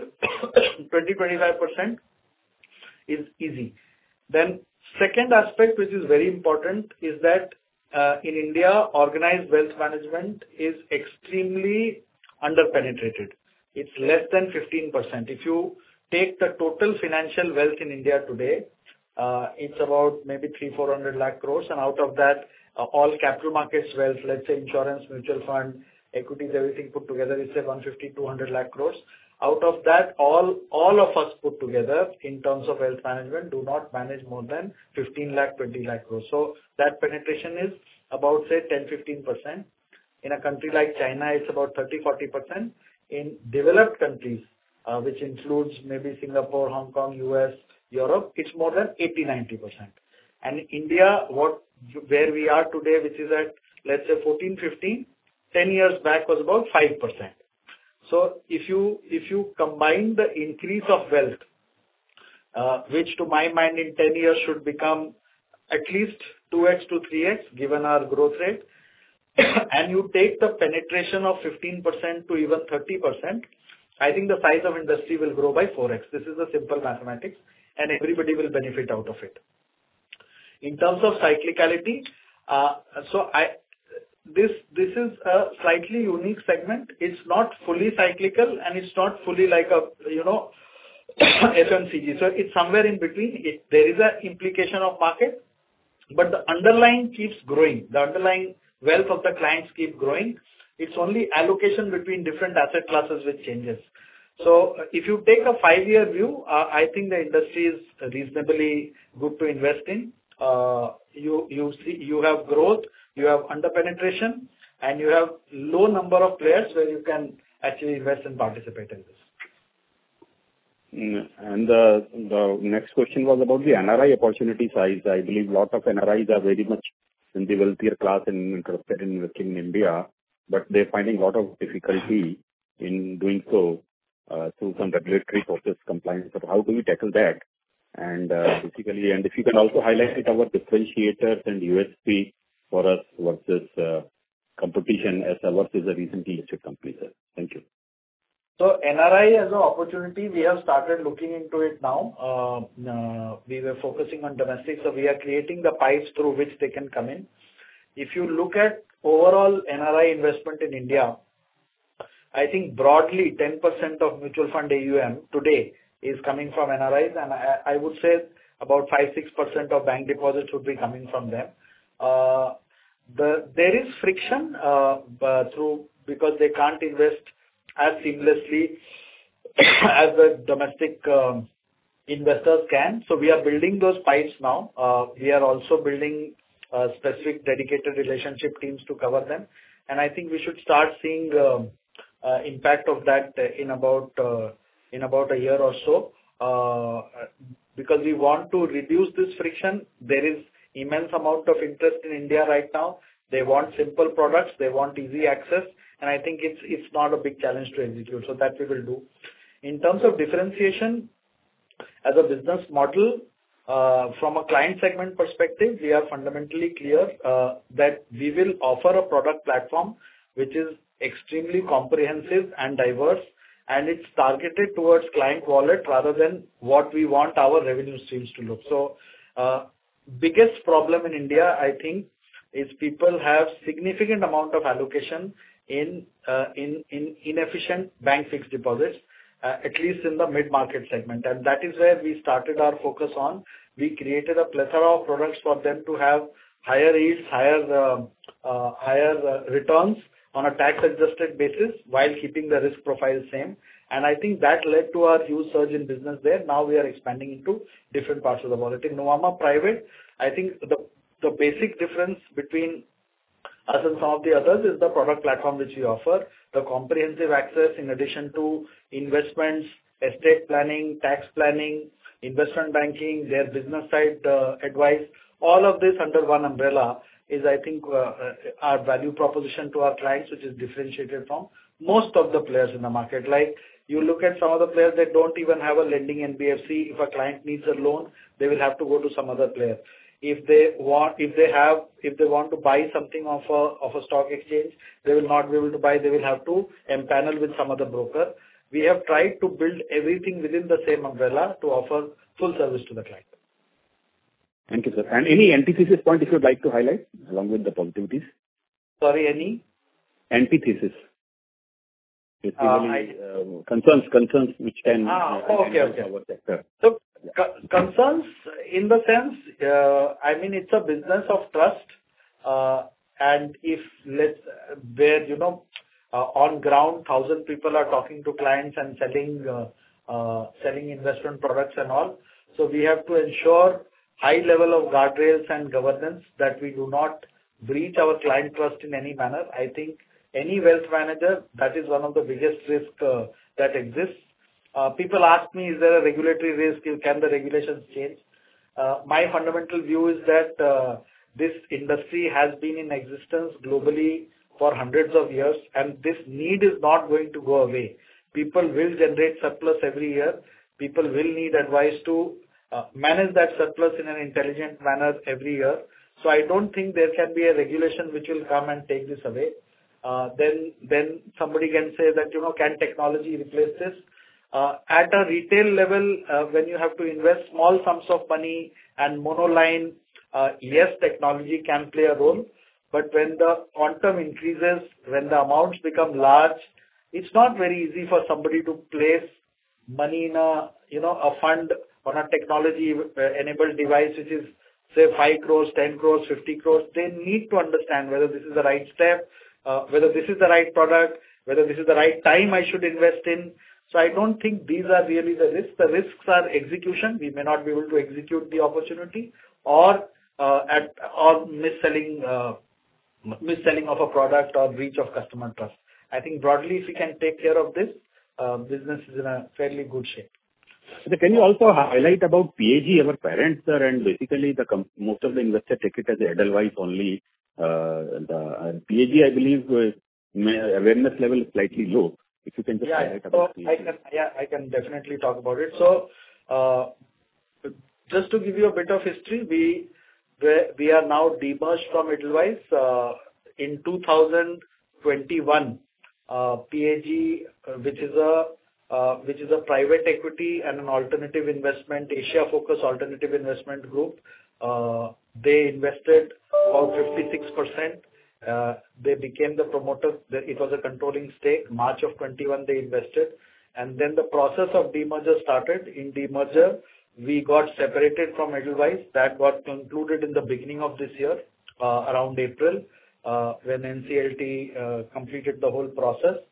20-25% is easy. Then second aspect, which is very important, is that in India, organized wealth management is extremely underpenetrated. It's less than 15%. If you take the total financial wealth in India today, it's about maybe 300-400 lakh crores, and out of that, all capital markets wealth, let's say insurance, mutual fund, equities, everything put together is say 150-200 lakh crores. Out of that, all of us put together in terms of wealth management do not manage more than 15 lakh, 20 lakh crores. So that penetration is about say 10-15%. In a country like China, it's about 30-40%. In developed countries, which includes maybe Singapore, Hong Kong, US, Europe, it's more than 80-90%. And India, where we are today, which is at let's say 14-15, 10 years back was about 5%. So if you combine the increase of wealth, which to my mind in 10 years should become at least 2x to 3x given our growth rate, and you take the penetration of 15% to even 30%, I think the size of industry will grow by 4x. This is the simple mathematics, and everybody will benefit out of it. In terms of cyclicality, this is a slightly unique segment. It's not fully cyclical, and it's not fully like a FMCG. So it's somewhere in between. There is an implication of market, but the underlying keeps growing. The underlying wealth of the clients keep growing. It's only allocation between different asset classes which changes. So if you take a 5-year view, I think the industry is reasonably good to invest in. You have growth, you have under-penetration, and you have low number of players where you can actually invest and participate in this. And the next question was about the NRI opportunity size. I believe a lot of NRIs are very much in the wealthier class and interested in investing in India, but they're finding a lot of difficulty in doing so through some regulatory process compliance. So how do we tackle that? And basically, and if you can also highlight our differentiators and USP for us versus competition as ours is a recently listed company, sir. Thank you. So NRI as an opportunity, we have started looking into it now. We were focusing on domestic, so we are creating the pipes through which they can come in. If you look at overall NRI investment in India, I think broadly 10% of mutual fund AUM today is coming from NRIs, and I would say about 5-6% of bank deposits would be coming from them. There is friction because they can't invest as seamlessly as the domestic investors can. So we are building those pipes now. We are also building specific dedicated relationship teams to cover them. And I think we should start seeing impact of that in about a year or so, because we want to reduce this friction. There is immense amount of interest in India right now. They want simple products, they want easy access, and I think it's not a big challenge to execute. So that we will do. In terms of differentiation, as a business model, from a client segment perspective, we are fundamentally clear that we will offer a product platform which is extremely comprehensive and diverse, and it's targeted towards client wallet rather than what we want our revenue streams to look. So, biggest problem in India, I think, is people have significant amount of allocation in inefficient bank fixed deposits, at least in the mid-market segment. And that is where we started our focus on. We created a plethora of products for them to have higher yields, higher returns on a tax-adjusted basis while keeping the risk profile same. And I think that led to our huge surge in business there. Now we are expanding into different parts of the wallet. In Nuvama Private, I think the basic difference between us and some of the others is the product platform which we offer, the comprehensive access in addition to investments, estate planning, tax planning, investment banking, their business side advice. All of this under one umbrella is, I think, our value proposition to our clients, which is differentiated from most of the players in the market. Like, you look at some of the players that don't even have a lending NBFC. If a client needs a loan, they will have to go to some other player. If they want to buy something off a stock exchange, they will not be able to buy. They will have to empanel with some other broker. We have tried to build everything within the same umbrella to offer full service to the client. Thank you, sir. And any antithesis point if you'd like to highlight along with the positivities? Sorry, any? Antithesis. Basically, concerns which can okay. our sector. So concerns in the sense, I mean, it's a business of trust, and if where on ground 1,000 people are talking to clients and selling investment products and all, so we have to ensure high level of guardrails and governance that we do not breach our client trust in any manner. I think any wealth manager, that is one of the biggest risks that exists. People ask me, is there a regulatory risk? Can the regulations change? My fundamental view is that this industry has been in existence globally for hundreds of years, and this need is not going to go away. People will generate surplus every year. People will need advice to manage that surplus in an intelligent manner every year. So I don't think there can be a regulation which will come and take this away. Then somebody can say that, can technology replace this? At a retail level, when you have to invest small sums of money and monoline, yes, technology can play a role. But when the quantum increases, when the amounts become large, it's not very easy for somebody to place money in a fund on a technology-enabled device, which is, say, 5 crores, 10 crores, 50 crores. They need to understand whether this is the right step, whether this is the right product, whether this is the right time I should invest in. So I don't think these are really the risks. The risks are execution. We may not be able to execute the opportunity, or mis-selling of a product or breach of customer trust. I think broadly, if we can take care of this, business is in a fairly good shape. So can you also highlight about PAG, our parent, sir, and basically most of the investors take it as Edelweiss only. The PAG, I believe, awareness level is slightly low. If you can just highlight about PAG. I can definitely talk about it. So, just to give you a bit of history, we are now demerged from Edelweiss. In 2021, PAG, which is a private equity and an alternative investment, Asia-focused alternative investment group, they invested about 56%. They became the promoter. It was a controlling stake. March of 21, they invested. And then the process of demerger started. In demerger, we got separated from Edelweiss. That got concluded in the beginning of this year, around April, when NCLT completed the whole process.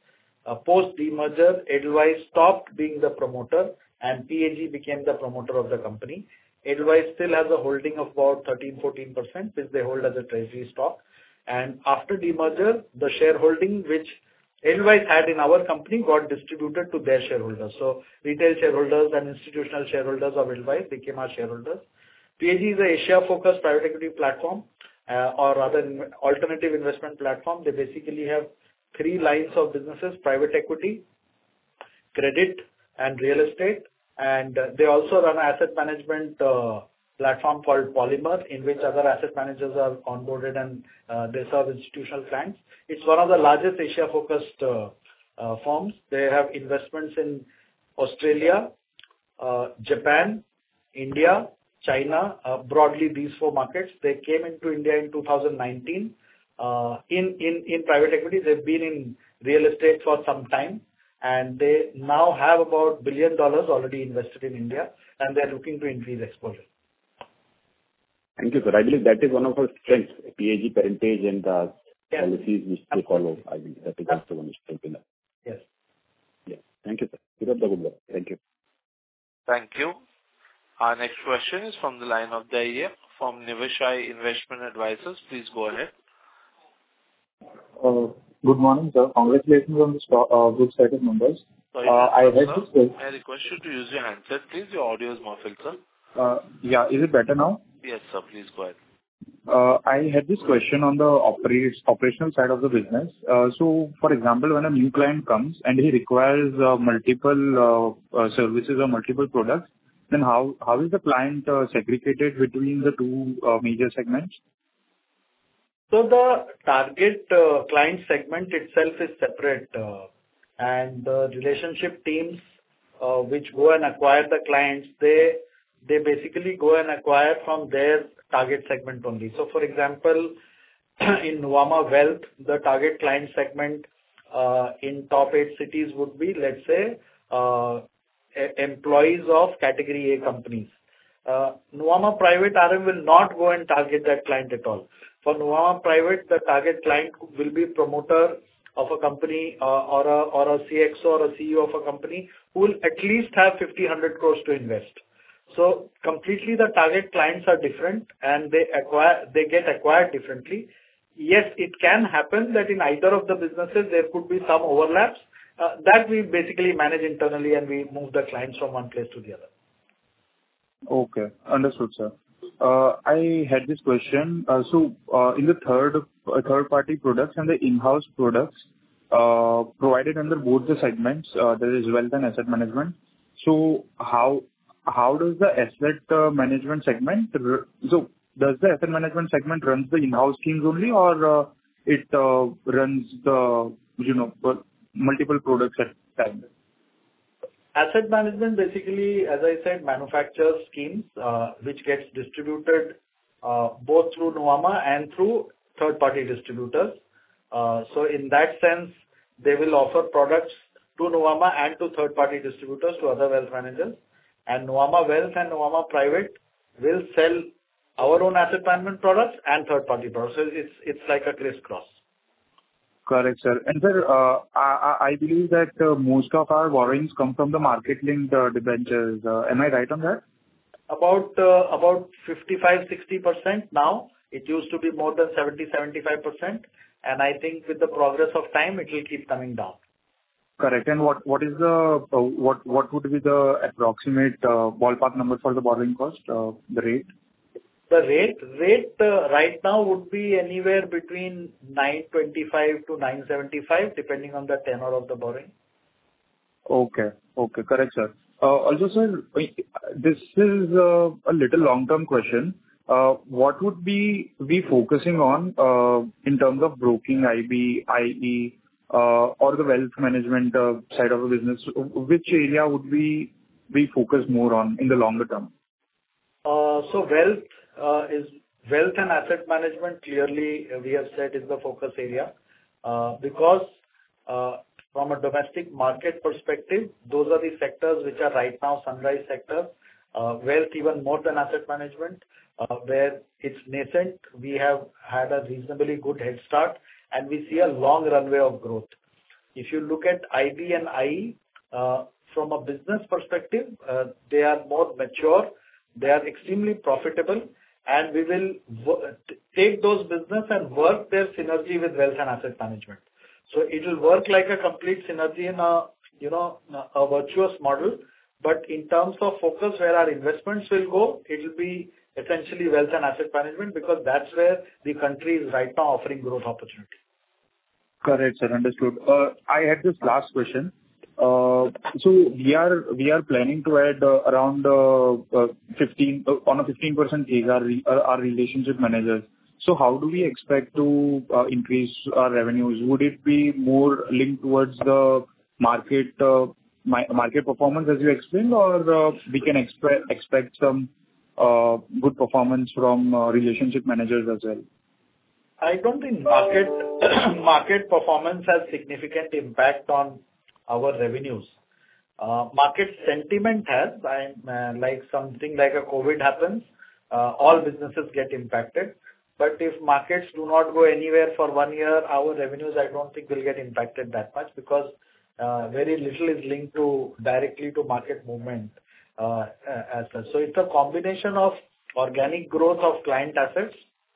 Post demerger, Edelweiss stopped being the promoter and PAG became the promoter of the company. Edelweiss still has a holding of about 13-14%, which they hold as a treasury stock. And after demerger, the shareholding which Edelweiss had in our company got distributed to their shareholders. So retail shareholders and institutional shareholders of Edelweiss became our shareholders. PAG is a Asia-focused private equity platform, or rather alternative investment platform. They basically have 3 lines of businesses: private equity, credit, and real estate. And they also run an asset management platform called Polymer, in which other asset managers are onboarded and they serve institutional clients. It's one of the largest Asia-focused firms. They have investments in Australia, Japan, India, China, broadly these 4 markets. They came into India in 2019. In private equity, they've been in real estate for some time, and they now have about $1 billion already invested in India, and they're looking to increase exposure. Thank you, sir. I believe that is one of our strengths, PAG parentage and the policies which they follow. I believe that is also one strength in that. Yes. Yeah. Thank you, sir. Keep up the good work. Thank you. Thank you. Our next question is from the line of Daya from Niveshaay Investment Advisors. Please go ahead. Good morning, sir. Congratulations on the good set of numbers. Sorry, I had this question. I request you to use your handset, please. Your audio is muffled, sir. Yeah, is it better now? Yes, sir. Please go ahead. I had this question on the operational side of the business. So, for example, when a new client comes and he requires multiple services or multiple products, then how is the client segregated between the 2 major segments? So the target client segment itself is separate, and the relationship teams which go and acquire the clients, they basically go and acquire from their target segment only. So, for example, in Nuvama Wealth, the target client segment in top 8 cities would be, let's say, employees of category A companies. Nuvama Private RM will not go and target that client at all. For Nuvama Private, the target client will be promoter of a company or a CXO or a CEO of a company who will at least have 50-100 crores to invest. So completely the target clients are different and they get acquired differently. Yes, it can happen that in either of the businesses there could be some overlaps. That we basically manage internally and we move the clients from one place to the other. Okay, understood, sir. I had this question. So, in the third-party products and the in-house products provided under both the segments, there is wealth and asset management. So, how does the asset management segment? So, does the asset management segment runs the in-house schemes only, or it runs the multiple products at times? Asset management basically, as I said, manufactures schemes which gets distributed both through Nuvama and through third-party distributors. So in that sense, they will offer products to Nuvama and to third-party distributors, to other wealth managers. And Nuvama Wealth and Nuvama Private will sell our own asset management products and third-party products. So it's like a crisscross. Correct, sir. And sir, I believe that most of our borrowings come from the market-linked debentures. Am I right on that? About 55-60% now. It used to be more than 70-75%, and I think with the progress of time, it will keep coming down. Correct. And what would be the approximate ballpark number for the borrowing cost, the rate? The rate right now would be anywhere between 925 to 975, depending on the tenor of the borrowing. Okay. Correct, sir. Also, sir, this is a little long-term question. What would we be focusing on in terms of broking, IB, IE, or the wealth management side of the business? Which area would we focus more on in the longer term? So wealth and asset management, clearly we have said is the focus area, because from a domestic market perspective, those are the sectors which are right now sunrise sectors. Wealth even more than asset management, where it's nascent. We have had a reasonably good head start and we see a long runway of growth. If you look at IB and IE, from a business perspective, they are more mature, they are extremely profitable, and we will take those business and work their synergy with wealth and asset management. So it will work like a complete synergy in a virtuous model. But in terms of focus, where our investments will go, it will be essentially wealth and asset management, because that's where the country is right now offering growth opportunity. Correct, sir. Understood. I had this last question. So we are planning to add around 15 on a 15% CAGR our relationship managers. So how do we expect to increase our revenues? Would it be more linked towards the market performance, as you explained, or we can expect some good performance from relationship managers as well? I don't think market performance has significant impact on our revenues. Market sentiment has, like something like a COVID happens, all businesses get impacted. But if markets do not go anywhere for 1 year, our revenues, I don't think will get impacted that much, because very little is linked directly to market movement as such. So it's a combination of organic growth of client assets,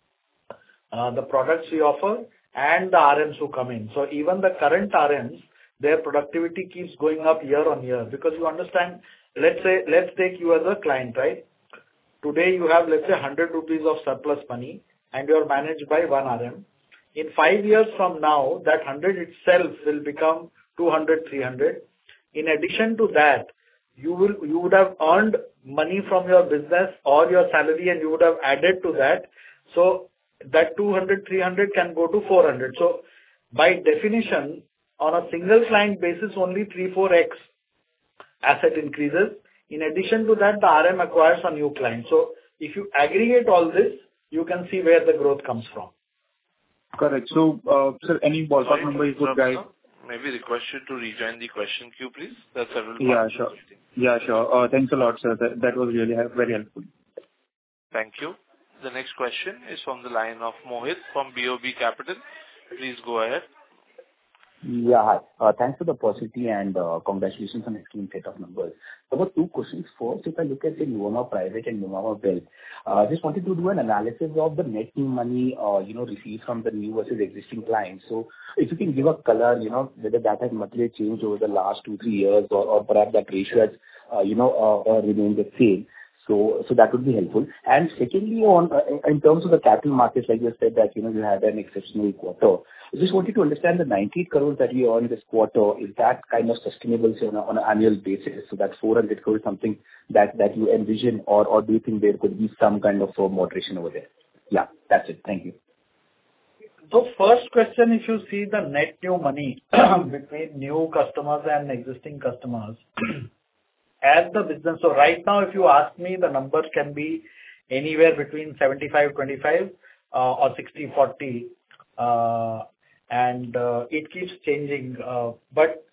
the products we offer, and the RMs who come in. So even the current RMs, their productivity keeps going up year on year, because you understand, let's take you as a client, right? Today you have, let's say, 100 rupees of surplus money, and you are managed by one RM. In 5 years from now, that 100 itself will become 200, 300. In addition to that, you would have earned money from your business or your salary, and you would have added to that. So that 200, 300 can go to 400. So by definition, on a single client basis, only 3-4x asset increases. In addition to that, the RM acquires a new client. So if you aggregate all this, you can see where the growth comes from. Correct. So, sir, any ballpark number you could guide? Maybe request you to rejoin the question queue, please. That's several. Yeah, sure. Yeah, sure. Thanks a lot, sir. That was really very helpful. Thank you. The next question is from the line of Mohit from BOB Capital. Please go ahead. Yeah, hi. Thanks for the opportunity and congratulations on a clean set of numbers. There were two questions. First, if I look at the Nuvama Private and Nuvama Wealth, just wanted to do an analysis of the net new money, received from the new versus existing clients. So if you can give a color, whether that has materially changed over the last 2-3 years, or perhaps that ratio has, remained the same. So that would be helpful. And secondly, in terms of the capital markets, like you said that, you had an exceptional quarter. I just wanted to understand the 98 crores that we earned this quarter, is that kind of sustainable on an annual basis? So that 400 crores something that you envision, or do you think there could be some kind of moderation over there? Yeah, that's it. Thank you. So first question, if you see the net new money between new customers and existing customers, as the business, so right now, if you ask me, the numbers can be anywhere between 75-25 or 60-40, and it keeps changing. But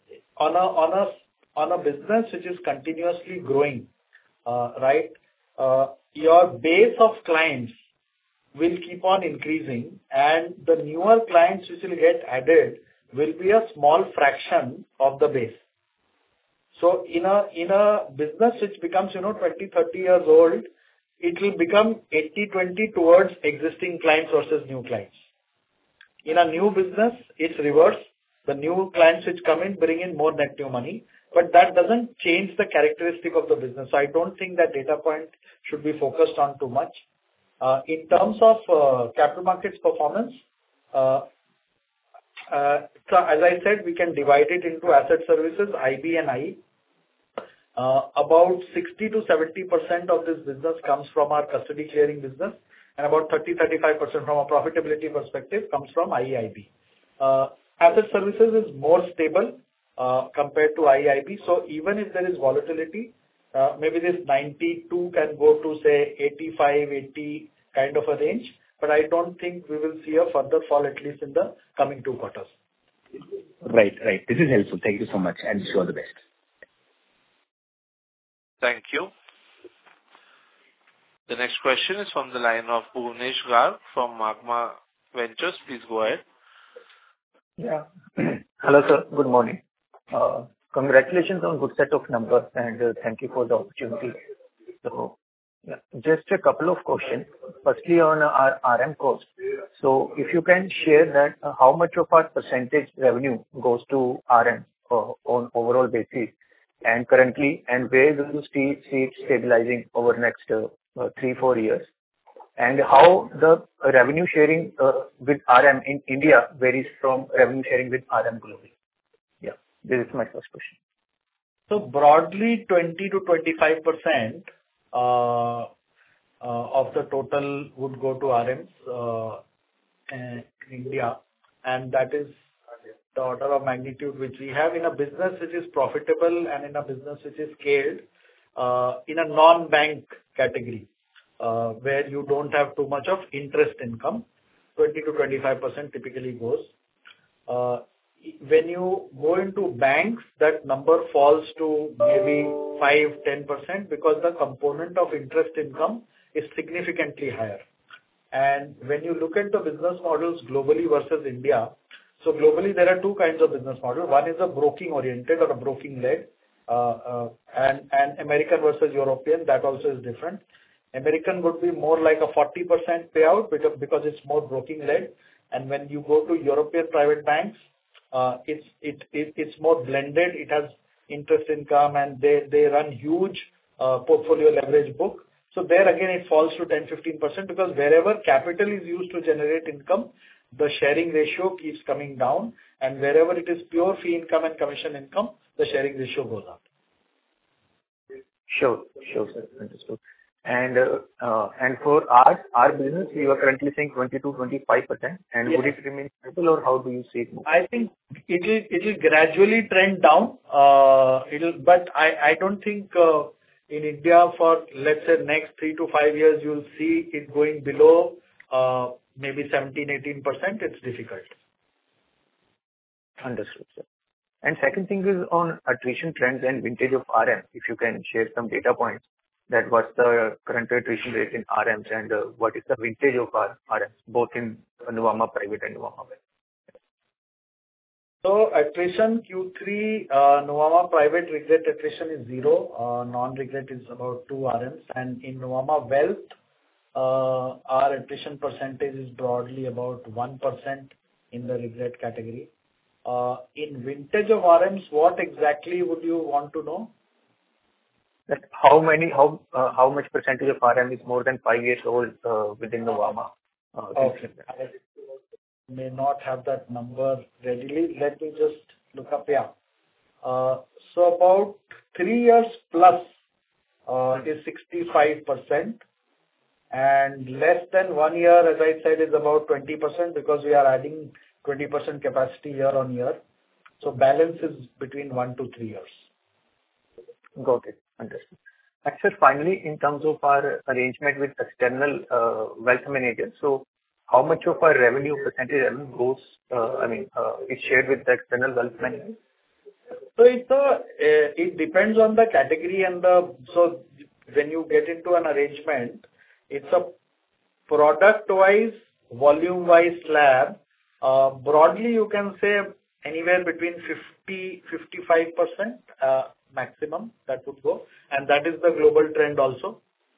on a business which is continuously growing, right, your base of clients will keep on increasing, and the newer clients which will get added will be a small fraction of the base. So in a business which becomes 20-30 years old, it will become 80-20 towards existing clients versus new clients. In a new business, it's reverse. The new clients which come in bring in more net new money, but that doesn't change the characteristic of the business. So I don't think that data point should be focused on too much. In terms of capital markets performance, so as I said, we can divide it into asset services, IB and IE. About 60-70% of this business comes from our custody clearing business, and about 30-35% from a profitability perspective comes from IEIB. Asset services is more stable compared to IEIB. So even if there is volatility, maybe this 92 can go to say 85, 80 kind of a range, but I don't think we will see a further fall, at least in the coming 2 quarters. Right. This is helpful. Thank you so much, and wish you all the best. Thank you. The next question is from the line of Bhuvnesh Garg from Magma Ventures. Please go ahead. Yeah. Hello, sir. Good morning. Congratulations on good set of numbers, and thank you for the opportunity. So, yeah, just a couple of questions. Firstly, on our RM cost. So if you can share that, how much of our percentage revenue goes to RM on overall basis, and currently, and where do you see it stabilizing over next 3-4 years? And how the revenue sharing with RM in India varies from revenue sharing with RM globally? Yeah, this is my first question. So broadly, 20%-25% of the total would go to RMs in India, and that is the order of magnitude which we have in a business which is profitable and in a business which is scaled in a non-bank category, where you don't have too much of interest income. 20%-25% typically goes. When you go into banks, that number falls to maybe 5-10% because the component of interest income is significantly higher. And when you look at the business models globally versus India, so globally there are two kinds of business model. One is a broking oriented or a broking led, and American versus European, that also is different. American would be more like a 40% payout because it's more broking led. And when you go to European private banks, it's more blended. It has interest income and they run huge portfolio leverage book. So there again it falls to 10-15% because wherever capital is used to generate income, the sharing ratio keeps coming down, and wherever it is pure fee income and commission income, the sharing ratio goes up. Sure, sir. Understood. And for our business, you are currently saying 20-25%, and Yes. Would it remain stable, or how do you see it move? I think it'll gradually trend down. But I don't think in India for, let's say, next 3 to 5 years, you'll see it going below maybe 17-18%. It's difficult. Understood, sir. And second thing is on attrition trends and vintage of RM. If you can share some data points, that what's the current attrition rate in RMs and what is the vintage of our RMs, both in Nuvama Private and Nuvama Wealth. So attrition Q3, Nuvama Private regret attrition is 0. Non-regret is about 2 RMs. And in Nuvama Wealth, our attrition percentage is broadly about 1% in the regret category. In vintage of RMs, what exactly would you want to know? That how much percentage of RM is more than 5 years old within Nuvama? Okay. I may not have that number readily. Let me just look up. Yeah. So about 3 years plus is 65%, and less than 1 year, as I said, is about 20% because we are adding 20% capacity year on year. So balance is between 1 to 3 years. Got it. Understood. And sir, finally, in terms of our arrangement with external wealth managers, so how much of our percentage revenue goes, is shared with the external wealth managers? So it depends on the category so when you get into an arrangement, it's a product-wise, volume-wise slab. Broadly, you can say anywhere between 50-55% maximum that would go, and that is the global trend also.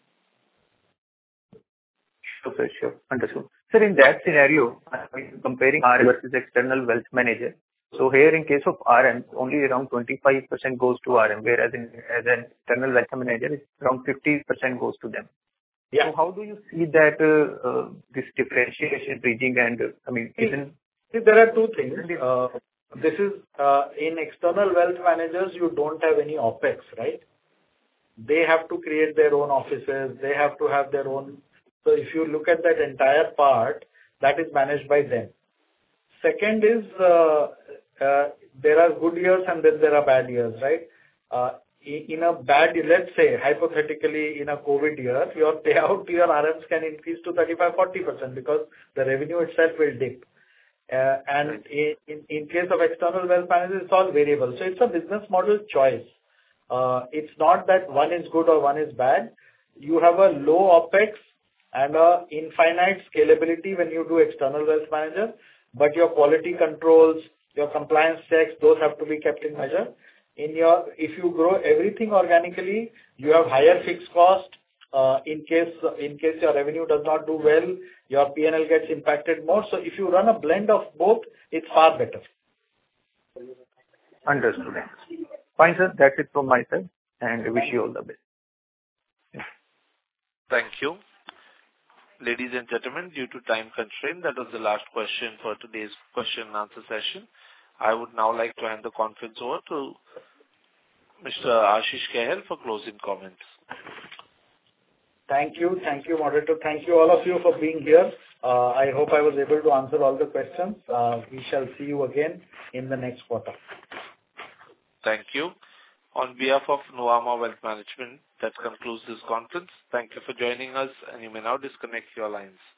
Sure. Understood. Sir, in that scenario, comparing RM versus external wealth manager, so here in case of RM, only around 25% goes to RM, whereas as an external wealth manager, it's around 50% goes to them. Yeah. So how do you see that this differentiation bridging and See, there are two things. This is in external wealth managers, you don't have any OPEX, right? They have to create their own offices. They have to have their own. So if you look at that entire part, that is managed by them. Second is there are good years and then there are bad years, right? In a bad year, let's say hypothetically in a COVID year, your payout to your RMs can increase to 35-40% because the revenue itself will dip. And in case of external wealth managers, it's all variable. So it's a business model choice. It's not that one is good or one is bad. You have a low OPEX and a infinite scalability when you do external wealth manager, but your quality controls, your compliance checks, those have to be kept in measure. If you grow everything organically, you have higher fixed cost. In case your revenue does not do well, your P&L gets impacted more. So if you run a blend of both, it's far better. Understood. Fine, sir. That's it from my side, and I wish you all the best. Thank you. Ladies and gentlemen, due to time constraint, that was the last question for today's question and answer session. I would now like to hand the conference over to Mr. Ashish Kehal for closing comments. Thank you. Thank you, moderator. Thank you all of you for being here. I hope I was able to answer all the questions. We shall see you again in the next quarter. Thank you. On behalf of Nuvama Wealth Management, that concludes this conference. Thank you for joining us, and you may now disconnect your lines.